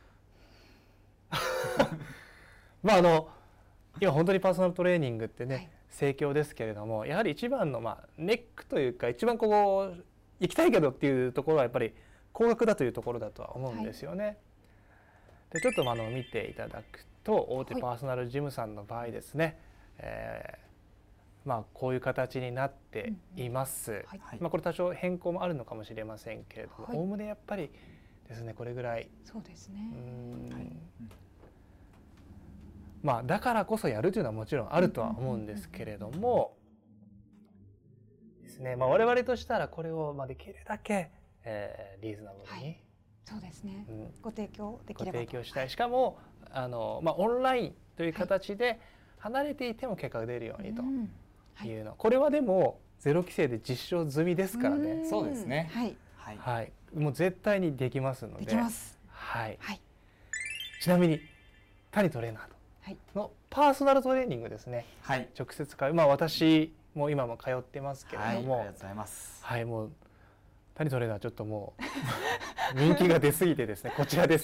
Speaker 2: まああの今本当にパーソナルトレーニングってね、はい、盛況ですけれども、やはり一番のまあネックというか一番こう行きたいけどっていうところはやっぱり高額だというところだとは思うんですよね。はい、でちょっとあの見ていただくと大手パーソナルジムさんの場合ですね、はい、えー、まあこういう形になっています。うん、はい、まあこれ多少変更もあるのかもしれませんけれども、おおむねやっぱりですねこれぐらい。
Speaker 3: そうですね。うん、はい、
Speaker 2: まあだからこそやるというのはもちろんあるとは思うんですけれどもですね、まあ我々としたらこれをまあできるだけ、えー、リーズナブルに、はい、
Speaker 3: そうですね、うん、ご提供できれば
Speaker 2: ご提供したい。しかもあの、まあ、オンラインという形で離れていても結果が出るようにというの、はい、これはでもゼロ規制で実証済みですからね。
Speaker 1: そうですね、
Speaker 3: はい
Speaker 2: はいはい、もう絶対にできますので。
Speaker 3: できます、
Speaker 2: はい、
Speaker 3: はい、
Speaker 2: ちなみに谷トレーナーのパーソナルトレーニングですね、はい、直接通う、まあ私も今も通ってますけれども、
Speaker 1: はい、ありがとうございます。
Speaker 2: はい、もう谷トレーナーちょっともう人気が出すぎてですね、こちらです。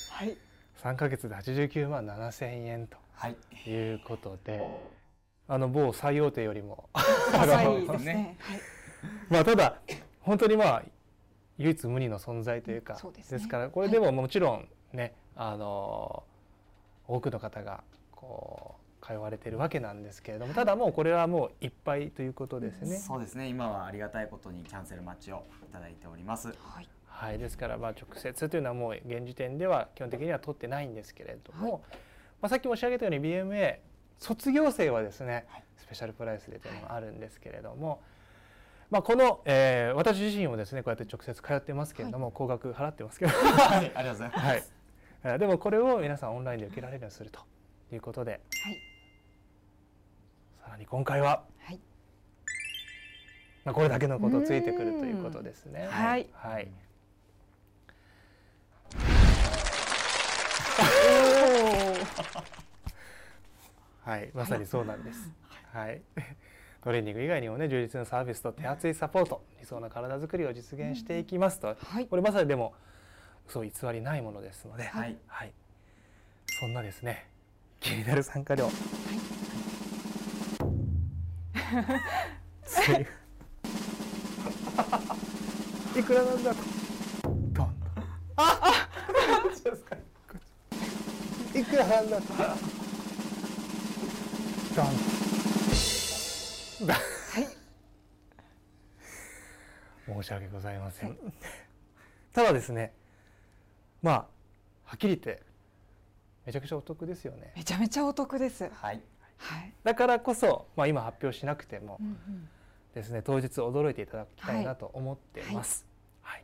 Speaker 3: はい。
Speaker 2: さんかげつではちじゅうきゅうまんななせんえんということで、はい、あの某最大手よりも高いですね。はい、まあただ本当にまあ唯一無二の存在というか、うん、ですね、ですからこれでももちろんね、はい、あの多くの方がこう通われているわけなんですけれども、ただもうこれはもういっぱいということですね。
Speaker 1: そうですね。今はありがたいことにキャンセル待ちをいただいております。はい。
Speaker 2: はい、ですからまあ直接というのはもう現時点では基本的には取ってないんですけれども、はい、まあさっき申し上げたように ビーエムエー 卒業生はですね、はい、スペシャルプライスでというのがあるんですけれども、はい、まあこの、えー、私自身もですねこうやって直接通ってますけれども、はい、高額払ってますけど、
Speaker 1: はい、ありがとうございます。
Speaker 2: はい、でもこれを皆さんオンラインで受けられるようにするということで、はい、さらに今回は、はい、まあこれだけのことついてくるということですね。
Speaker 3: はい。
Speaker 2: はい。はい、まさにそうなんです。はい、トレーニング以外にもね、充実のサービスと手厚いサポート、理想の体づくりを実現していきますと、うん、はい、これまさにでもそう偽りないものですので、はい、はい、そんなですね、気になる参加料、はい、いくらなんだと、ドンと、ああ、ですか。いくらなんだと。ドン。はい。申し訳ございません。はい、ただですね、まあはっきり言ってめちゃくちゃお得ですよね。
Speaker 3: めちゃめちゃお得です。
Speaker 1: はい。
Speaker 3: はい。
Speaker 2: だからこそ、まあ今発表しなくても、うんうん、ですね、当日驚いていただきたいなと思ってます。はい。はい、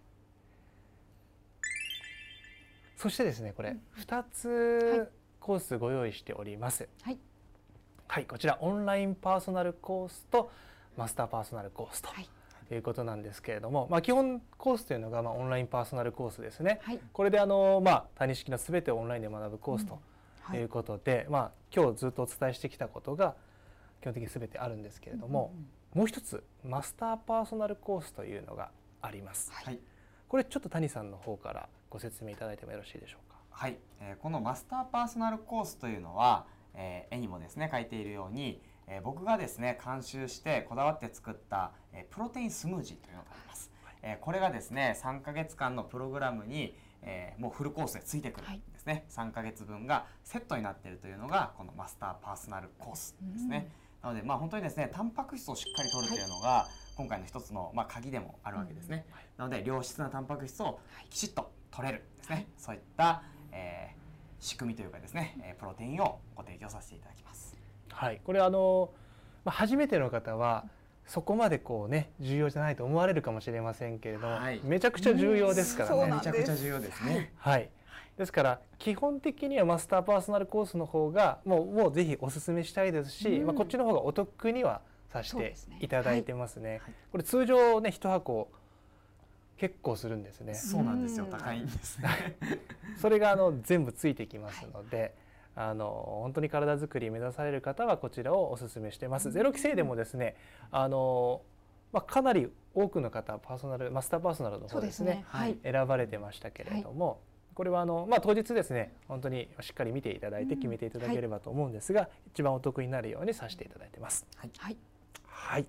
Speaker 2: そしてですね、これふたつコースご用意しております。はい。はい、こちらオンラインパーソナルコースとマスターパーソナルコースということなんですけれども、まあ基本コースというのがまあオンラインパーソナルコースですね。はい、これであのまあ谷式のすべてをオンラインで学ぶコースということで、うん、はい、まあ今日ずっとお伝えしてきたことが基本的にすべてあるんですけれども、うんうんうん、もう一つマスターパーソナルコースというのがあります。はい、これちょっと谷さんの方からご説明いただいてもよろしいでしょうか。
Speaker 1: はい、えー、このマスターパーソナルコースというのは、えー、絵にもですね書いているように、えー、僕がですね監修してこだわって作った、えー、プロテインスムージーというのがあります。はい、えー、これがですねさんかげつかんのプログラムに、えー、もうフルコースでついてくるんですね。はい、さんかげつぶんがセットになっているというのがこのマスターパーソナルコースですね。なのでまあ本当にですねタンパク質をしっかりとるというのが、はい、今回の一つのまあ鍵でもあるわけですね。うん、はい、なので良質なタンパク質をきちっと取れるですね。はい、そういった、えー仕組みというかですね、プロテインをご提供させていただきます。
Speaker 2: はい、これあの初めての方はそこまでこうね重要じゃないと思われるかもしれませんけれども、はい、めちゃくちゃ重要ですからね。
Speaker 1: めちゃくちゃ重要ですね。
Speaker 2: はい。ですから基本的にはマスターパーソナルコースの方がもうもうぜひお勧めしたいですし、うん、まあこっちの方がお得にはさせていただいてますね。はい、これ通常ね一箱結構するんですね。
Speaker 1: そうなんですよ。高いんですね。
Speaker 2: それがあの全部ついてきますので、はい、あの本当に体づくり目指される方はこちらをお勧めしてます。ゼロ規制でもですね、あのまあかなり多くの方パーソナルマスターパーソナルの方ですね、はい、選ばれてましたけれども、はい、これはあのまあ当日ですね本当にしっかり見ていただいて決めていただければと思うんですが、うん、はい、一番お得になるようにさせていただいてます。はい。はい。はい、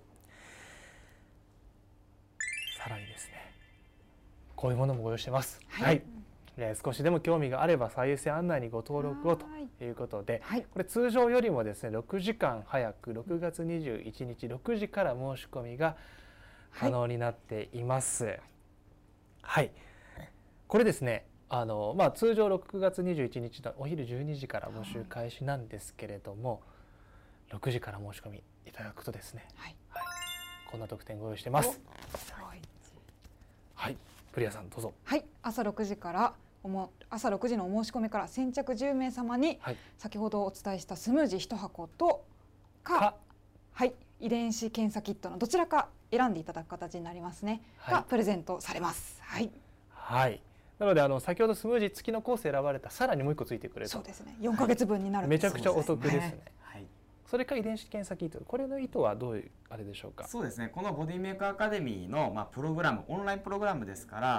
Speaker 2: さらにですね。こういうものもご用意してます。はい、はい、えー、少しでも興味があれば最優先案内にご登録をということで、はい、これ通常よりもですねろくじかん早くろくがつにじゅういちにちろくじから申し込みが可能になっています。はい、はい、これですねあの、まあ、通常ろくがつにじゅういちにちのお昼じゅうにじから募集開始なんですけれども、ろくじから申し込みいただくとですね、はいはい、こんな特典ご用意してます。はい、プリアさんどうぞ。
Speaker 3: はい、朝ろくじからおも朝ろくじのお申し込みから先着じゅうめいさまに、はい、先ほどお伝えしたスムージーいちはことか、はい、遺伝子検査キットのどちらか選んでいただく形になりますね、はい、がプレゼントされます。はい。
Speaker 2: はい。なのであの先ほどスムージー付きのコース選ばれたさらにもう一個ついてくれる。
Speaker 3: そうですね。よんかげつぶんになる、はい、
Speaker 2: めちゃくちゃお得ですね。はい。それか遺伝子検査キット、これの意図はどういうあれでしょうか。
Speaker 1: そうですね、このボディメイクアカデミーの、まあ、プログラムオンラインプログラムですから、はい、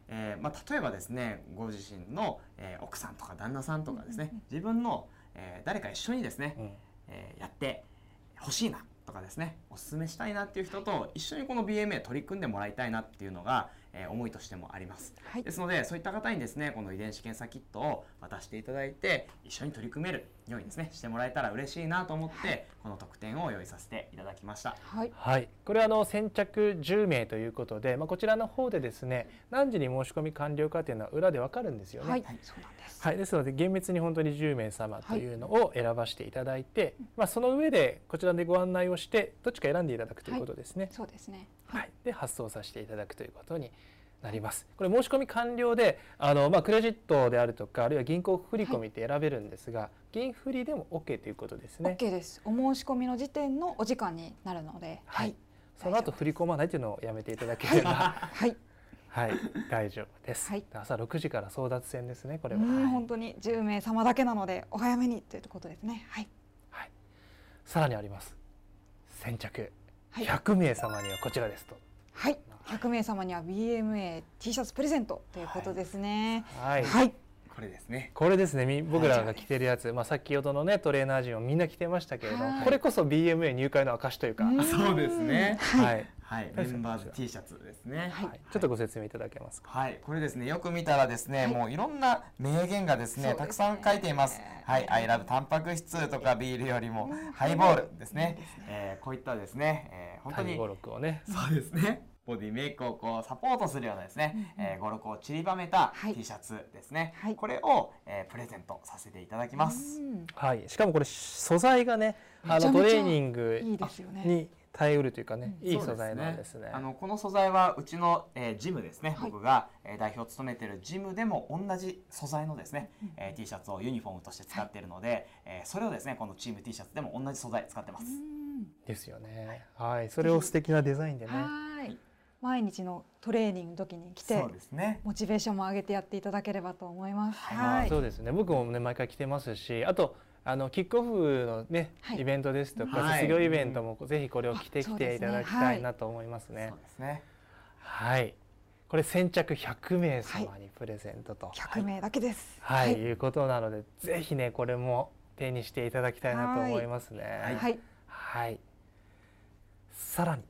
Speaker 1: えーまあ、例えばですねご自身の、えー、奥さんとか旦那さんとかですね、自分の、えー、誰か一緒にですね、うんえー、やってほしいなとかですね、おすすめしたいなっていう人と一緒にこの ビーエムエー 取り組んでもらいたいなっていうのが、えー、思いとしてもあります、はい、ですのでそういった方にですねこの遺伝子検査キットを渡していただいて一緒に取り組めるようにですねしてもらえたら嬉しいなと思って、はい、この特典を用意させていただきました。
Speaker 2: はい、はい、これはあの先着じゅうめいということで、まあ、こちらの方でですね何時に申し込み完了かというのは裏でわかるんですよね。はい、そうなんです。はい、ですので厳密に本当にじゅうめい様というのを選ばせていただいて、はい、まあその上でこちらでご案内をしてどっちか選んでいただくということですね。はい、
Speaker 3: そうですね。
Speaker 2: はい、で発送させていただくということになります。これ申し込み完了であの、まあ、クレジットであるとかあるいは銀行振込って選べるんですが、はい、銀振りでも OK ということですね。
Speaker 3: OK です。お申し込みの時点のお時間になるので、
Speaker 2: はい、その後振り込まないというのをやめていただければはい、はい、大丈夫です、はい、朝ろくじから争奪戦ですね。これは、
Speaker 3: はい、本当にじゅうめい様だけなのでお早めにということですね。はい、
Speaker 2: はい、さらにあります。先着ひゃくめい様にはこちらですと。
Speaker 3: はい、ひゃくめい様には ビーエムエー T シャツプレゼントということですね。
Speaker 2: はい、
Speaker 3: はい、
Speaker 1: これですね。
Speaker 2: これですね。僕らが着てるやつ、まあ先ほどのねトレーナー陣をみんな着てましたけれども、これこそ ビーエムエー 入会の証というか。
Speaker 1: そうですね。
Speaker 2: はい。
Speaker 1: はい、メンバーズ T シャツですね。
Speaker 2: はい、ちょっとご説明いただけますか。
Speaker 1: はい、これですね、よく見たらですね、もういろんな名言がですね、たくさん書いています。はい、I love タンパク質とかビールよりもハイボールですね。えー、こういったですね、えー、本当に
Speaker 2: 語録をね。
Speaker 1: そうですね。ボディメイクをこうサポートするようなですね、えー、語録を散りばめた T シャツですね。はい、これを、えー、プレゼントさせていただきます。
Speaker 2: はい、しかもこれ素材がね、あのトレーニングに耐えうるというかね、いい素材なんですね。
Speaker 1: あのこの素材はうちの、えー、ジムですね、はい、僕が、えー、代表を務めているジムでも同じ素材のですね、うんえー、T シャツをユニフォームとして使っているので、はいえー、それをですねこのチーム T シャツでも同じ素材使ってます。
Speaker 2: ですよね。はい、それを素敵なデザインでね。
Speaker 3: はい毎日のトレーニングの時に来て、そうですね、モチベーションも上げてやっていただければと思います。
Speaker 2: はい、そうですね。僕もね毎回来てますし、あとあのキックオフのね、はい、イベントですとか、はい、卒業イベントもぜひこれを着てきていただきたいなと思いますね。
Speaker 1: そうですね。
Speaker 2: はい。これ先着ひゃくめい様にプレゼントと、はい、
Speaker 3: ひゃくめいだけです。
Speaker 2: はい、はい、いうことなのでぜひねこれも手にしていただきたいなと思いますね。
Speaker 3: はい。はい。
Speaker 2: はい、さらに。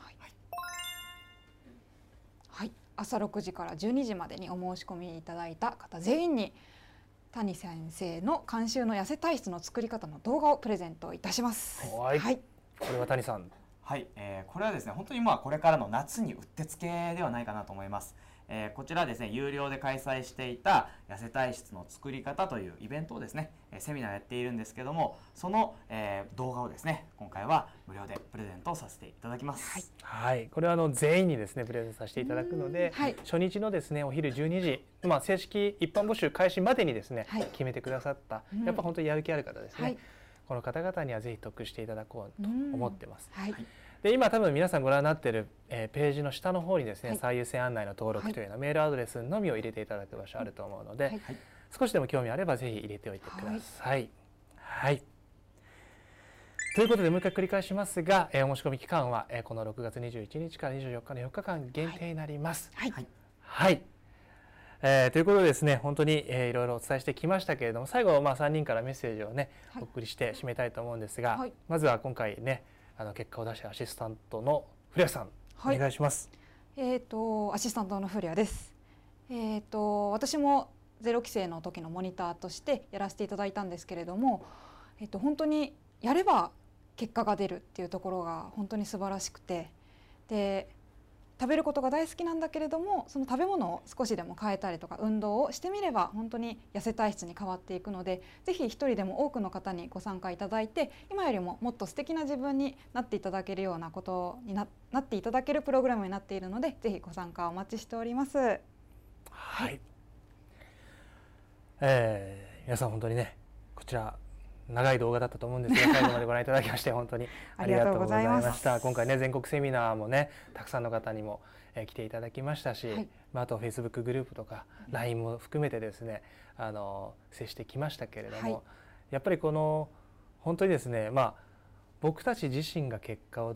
Speaker 3: 朝ろくじからじゅうにじまでにお申し込みいただいた方全員に谷先生の監修の痩せ体質の作り方の動画をプレゼントいたします。
Speaker 2: はい、はい、これは谷さん。
Speaker 1: はい、えー、これはですね本当にまあこれからの夏にうってつけではないかなと思います。えー、こちらですね有料で開催していた痩せ体質の作り方というイベントをですね、えー、セミナーやっているんですけどもその、えー、動画をですね今回は無料でプレゼントさせていただきます。
Speaker 2: はい、はい、これはあの全員にですねプレゼントさせていただくので、はい、初日のですねお昼じゅうにじ、まあ、正式一般募集開始までにですね、はい、決めてくださった、うん、やっぱ本当にやる気ある方ですね、はい、この方々にはぜひ得していただこうと思ってます。はい、で今多分皆さんご覧になっている、えー、ページの下の方にですね、はい、最優先案内の登録というようなメールアドレスのみを入れていただく場所あると思うので、はい、少しでも興味あればぜひ入れておいてください。はい、はい、ということでもう一回繰り返しますが、えー、お申し込み期間は、えー、このろくがつにじゅういちにちからにじゅうよっかのよっかかん限定になります。はい、はいはいえー、ということでですね本当に、えー、いろいろお伝えしてきましたけれども最後、まあ、さんにんからメッセージをね、はい、お送りして締めたいと思うんですが、はい、まずは今回ねあの結果を出したアシスタントの古谷さん、はい、お願いします。
Speaker 3: えっ、ー、とアシスタントの古谷です。えっ、ー、と私もゼロ期生の時のモニターとしてやらせていただいたんですけれども、えっ、ー、と本当にやれば結果が出るっていうところが本当に素晴らしくて、で食べることが大好きなんだけれどもその食べ物を少しでも変えたりとか運動をしてみれば本当に痩せ体質に変わっていくのでぜひ一人でも多くの方にご参加いただいて今よりももっと素敵な自分になっていただけるようなことに な, なっていただけるプログラムになっているのでぜひご参加お待ちしております。はい、
Speaker 2: はい、えー、皆さん本当にねこちら長い動画だったと思うんですが最後までご覧いただきまして本当にありがとうございました。今回ね全国セミナーもねたくさんの方にも、えー、来ていただきましたし、はい、まあ、あと フェイスブック グループとか ライン も含めてですねあの接してきましたけれども、はい、やっぱりこの本当にですねまあ僕たち自身が結果を出し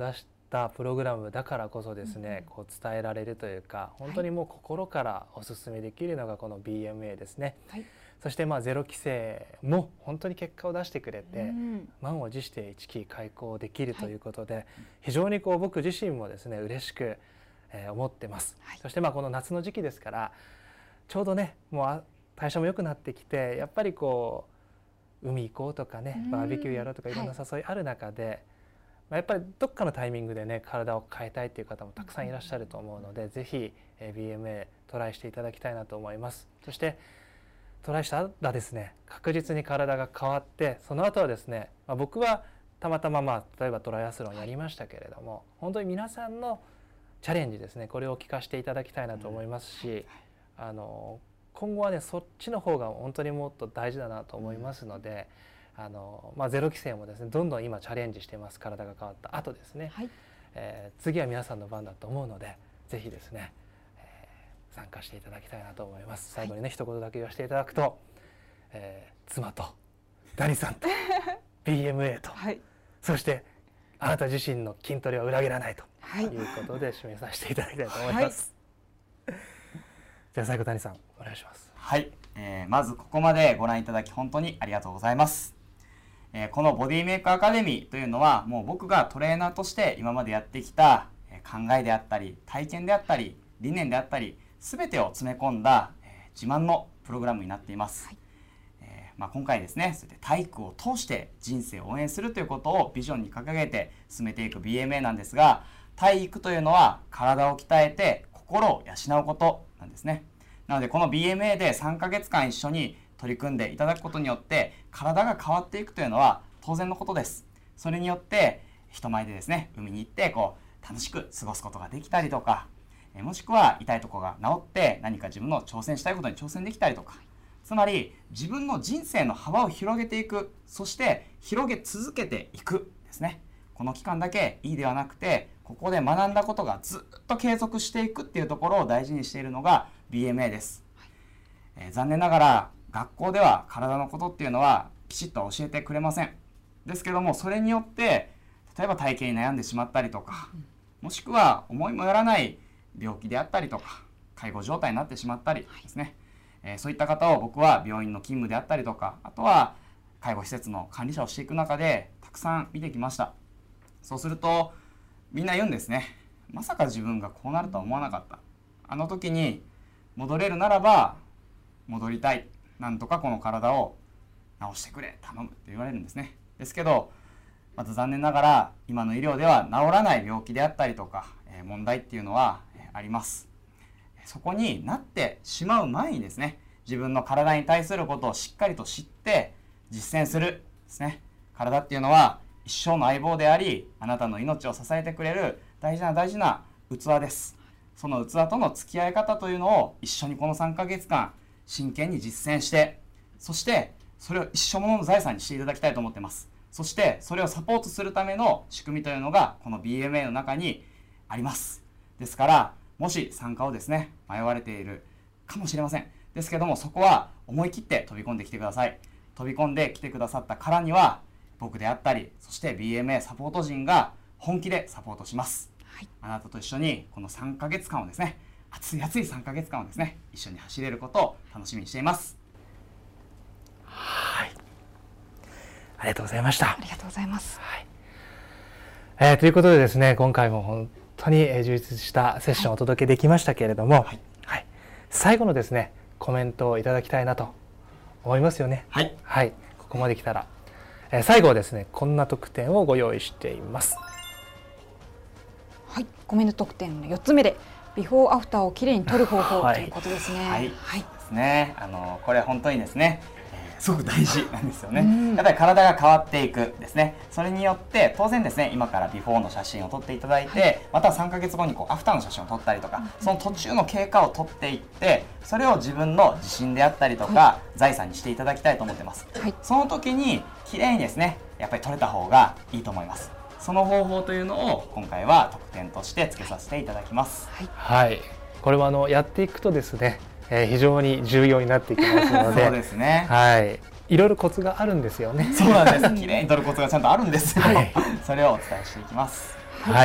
Speaker 2: ったプログラムだからこそですね、こう伝えられるというか、本当にもう心からお勧めできるのがこの ビーエムエー ですね。はい、そしてまあゼロ期生も本当に結果を出してくれて、うん、満を持していちき開講できるということで、はい、非常にこう僕自身もですね嬉しく、えー、思ってます。はい、そしてまあこの夏の時期ですから、ちょうどねもう代謝も良くなってきて、やっぱりこう海行こうとかね、バーベキューやろうとかいろんな誘いある中で、はい、まあ、やっぱりどっかのタイミングでね体を変えたいという方もたくさんいらっしゃると思うので、ぜひ、えー、ビーエムエー トライしていただきたいなと思います。そしてトライしたらですね、確実に体が変わって、その後はですね、まあ、僕はたまたままあ例えばトライアスロンやりましたけれども、本当に皆さんのチャレンジですね、これを聞かせていただきたいなと思いますし、うん、あの今後はねそっちの方が本当にもっと大事だなと思いますので、うん、あのまあ、ゼロ期生もですねどんどん今チャレンジしてます。体が変わった後ですね、はい、えー、次は皆さんの番だと思うので、ぜひですね参加していただきたいなと思います。最後にね、はい、一言だけ言わせていただくと、えー、妻とダニさんと ビーエムエー と、はい、そしてあなた自身の筋トレは裏切らないということで締めさせていただきたいと思います。はい、じゃあ最後ダニさんお願いします。
Speaker 1: はい、えー、まずここまでご覧いただき本当にありがとうございます。えー、このボディメイクアカデミーというのは、もう僕がトレーナーとして今までやってきた考えであったり体験であったり理念であったり全てを詰め込んだ、えー、自慢のプログラムになっています。はい、えーまあ、今回ですね、それで体育を通して人生を応援するということをビジョンに掲げて進めていく ビーエムエー なんですが、体育というのは体を鍛えて心を養うことなんですね。なのでこの ビーエムエー でさんかげつかん一緒に取り組んでいただくことによって体が変わっていくというのは当然のことです。それによって人前でですね、海に行ってこう楽しく過ごすことができたりとか、もしくは痛いところが治って何か自分の挑戦したいことに挑戦できたりとか、つまり自分の人生の幅を広げていく、そして広げ続けていくですね。この期間だけいいではなくて、ここで学んだことがずっと継続していくっていうところを大事にしているのが ビーエムエー です。はい、えー、残念ながら学校では体のことっていうのはきちっと教えてくれません。ですけども、それによって例えば体型に悩んでしまったりとか、もしくは思いもよらない病気であったりとか介護状態になってしまったりですね、はい、えー、そういった方を僕は病院の勤務であったりとか、あとは介護施設の管理者をしていく中でたくさん見てきました。そうするとみんな言うんですね。まさか自分がこうなるとは思わなかった。あの時に戻れるならば戻りたい。なんとかこの体を治してくれ、頼むって言われるんですね。ですけどまず残念ながら今の医療では治らない病気であったりとか、えー、問題っていうのは、えー、あります。そこになってしまう前にですね、自分の体に対することをしっかりと知って実践するですね。体っていうのは一生の相棒であり、あなたの命を支えてくれる大事な大事な器です。その器との付き合い方というのを一緒にこのさんかげつかん真剣に実践して、そしてそれを一生ものの財産にしていただきたいと思っています。そしてそれをサポートするための仕組みというのがこの ビーエムエー の中にあります。ですからもし参加をですね迷われているかもしれません。ですけども、そこは思い切って飛び込んできてください。飛び込んできてくださったからには僕であったり、そして ビーエムエー サポート陣が本気でサポートします。はい、あなたと一緒にこのさんかげつかんをですね、熱い熱いさんかげつかんをですね一緒に走れることを楽しみにしています。
Speaker 2: はい、ありがとうございました。
Speaker 3: ありがとうございます。
Speaker 2: はい、えー、ということでですね、今回も本当に充実したセッションをお届けできましたけれども、はいはい、最後のですねコメントをいただきたいなと思いますよね。
Speaker 1: はい、
Speaker 2: はい、ここまで来たら、えー、最後はですねこんな特典をご用意しています。
Speaker 3: はい、コメント特典のよっつめでビフォーアフターをきれいに撮る方法、はい、ということですね。
Speaker 1: はい、はい、ですね。あのこれ本当にですね、えー、すごく大事なんですよね。やっぱり体が変わっていくですね。それによって当然ですね、今からビフォーの写真を撮っていただいて、はい、またさんかげつごにこうアフターの写真を撮ったりとか、うん、その途中の経過を撮っていって、それを自分の自信であったりとか、はい、財産にしていただきたいと思ってます。はい、その時にきれいにですね、やっぱり撮れた方がいいと思います。その方法というのを今回は特典として付けさせていただきます。
Speaker 2: はい、はい、これはあのやっていくとですね、えー、非常に重要になっていきますので、
Speaker 1: そうですね。
Speaker 2: はい、いろいろコツがあるんですよね。
Speaker 1: そうなんです。綺麗に撮るコツがちゃんとあるんですよ。はい、それをお伝えしていきます。
Speaker 2: はい、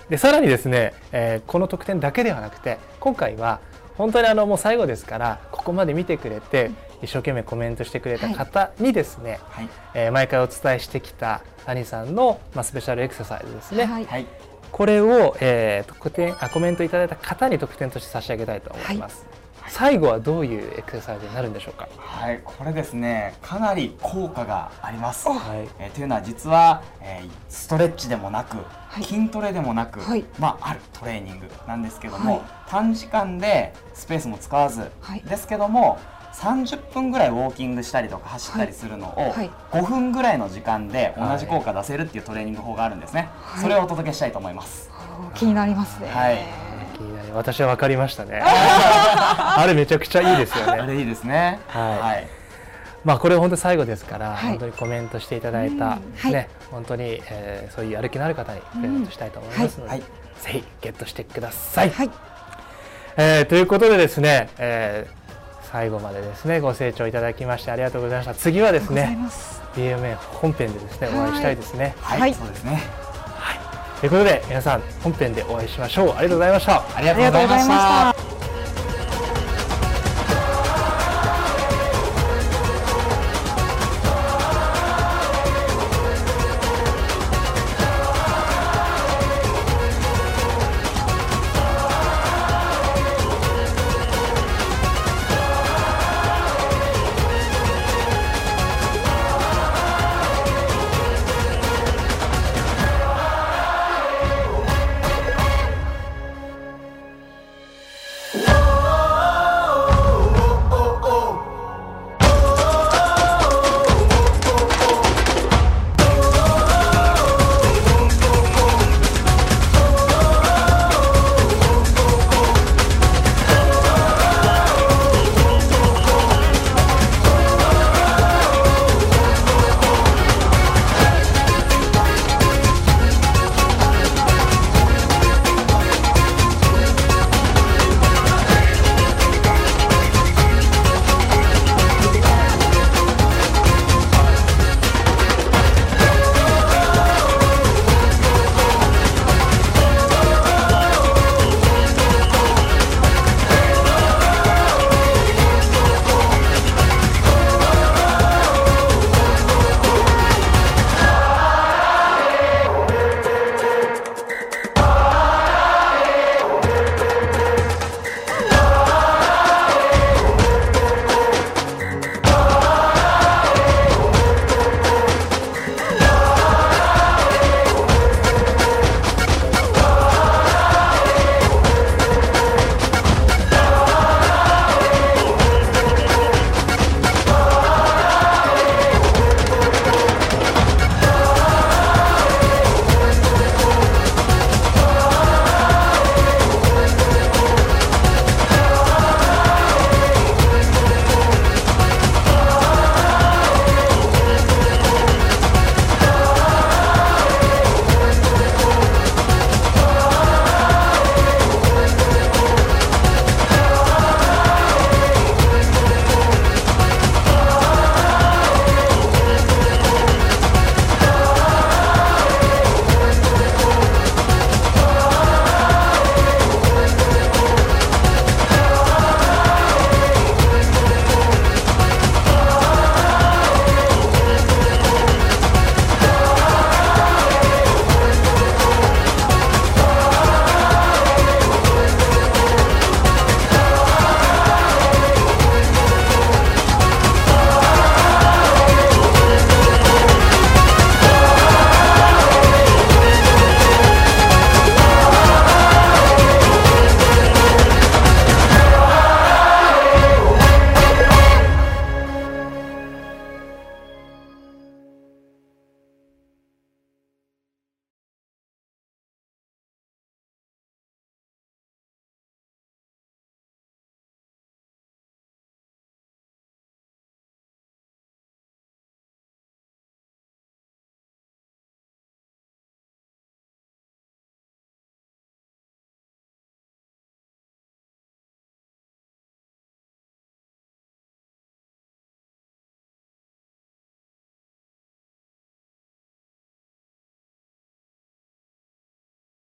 Speaker 2: でさらにですね、えー、この特典だけではなくて今回は本当にあのもう最後ですからここまで見てくれて一生懸命コメントしてくれた方にですね、はい、えー、毎回お伝えしてきた谷さんの、まあ、スペシャルエクササイズですね、はい、これを、えー、特典あコメントいただいた方に特典として差し上げたいと思います。はい、最後はどういうエクササイズになるんでしょうか。
Speaker 1: はい、これですね、かなり効果があります。はい、えー、というのは実は、えー、ストレッチでもなく、はい、筋トレでもなく、はい、まああるトレーニングなんですけども、はい、短時間でスペースも使わず、はい、ですけどもさんじゅっぷんぐらいウォーキングしたりとか走ったりするのをごふんぐらいの時間で同じ効果出せるっていうトレーニング法があるんですね。はい、それをお届けしたいと思います。
Speaker 3: 気になりますね。
Speaker 1: はい。
Speaker 2: 私は分かりましたね。あれめちゃくちゃいいですよね。
Speaker 1: あれいいですね。
Speaker 2: はい。はい、まあこれ本当最後ですから、はい、本当にコメントしていただいた、ね、はい、本当に、えー、そういうやる気のある方にプレゼントしたいと思いますので、はい、ぜひゲットしてください。はい、えー、ということでですね、えー、最後までですねご清聴いただきましてありがとうございました。次はですね ビーエムエー 本編でですねお会いしたいですね。
Speaker 1: はい、はい、そうですね。
Speaker 2: ということで皆さん本編でお会いしましょう。ありがとうございました。
Speaker 1: ありがとうございました。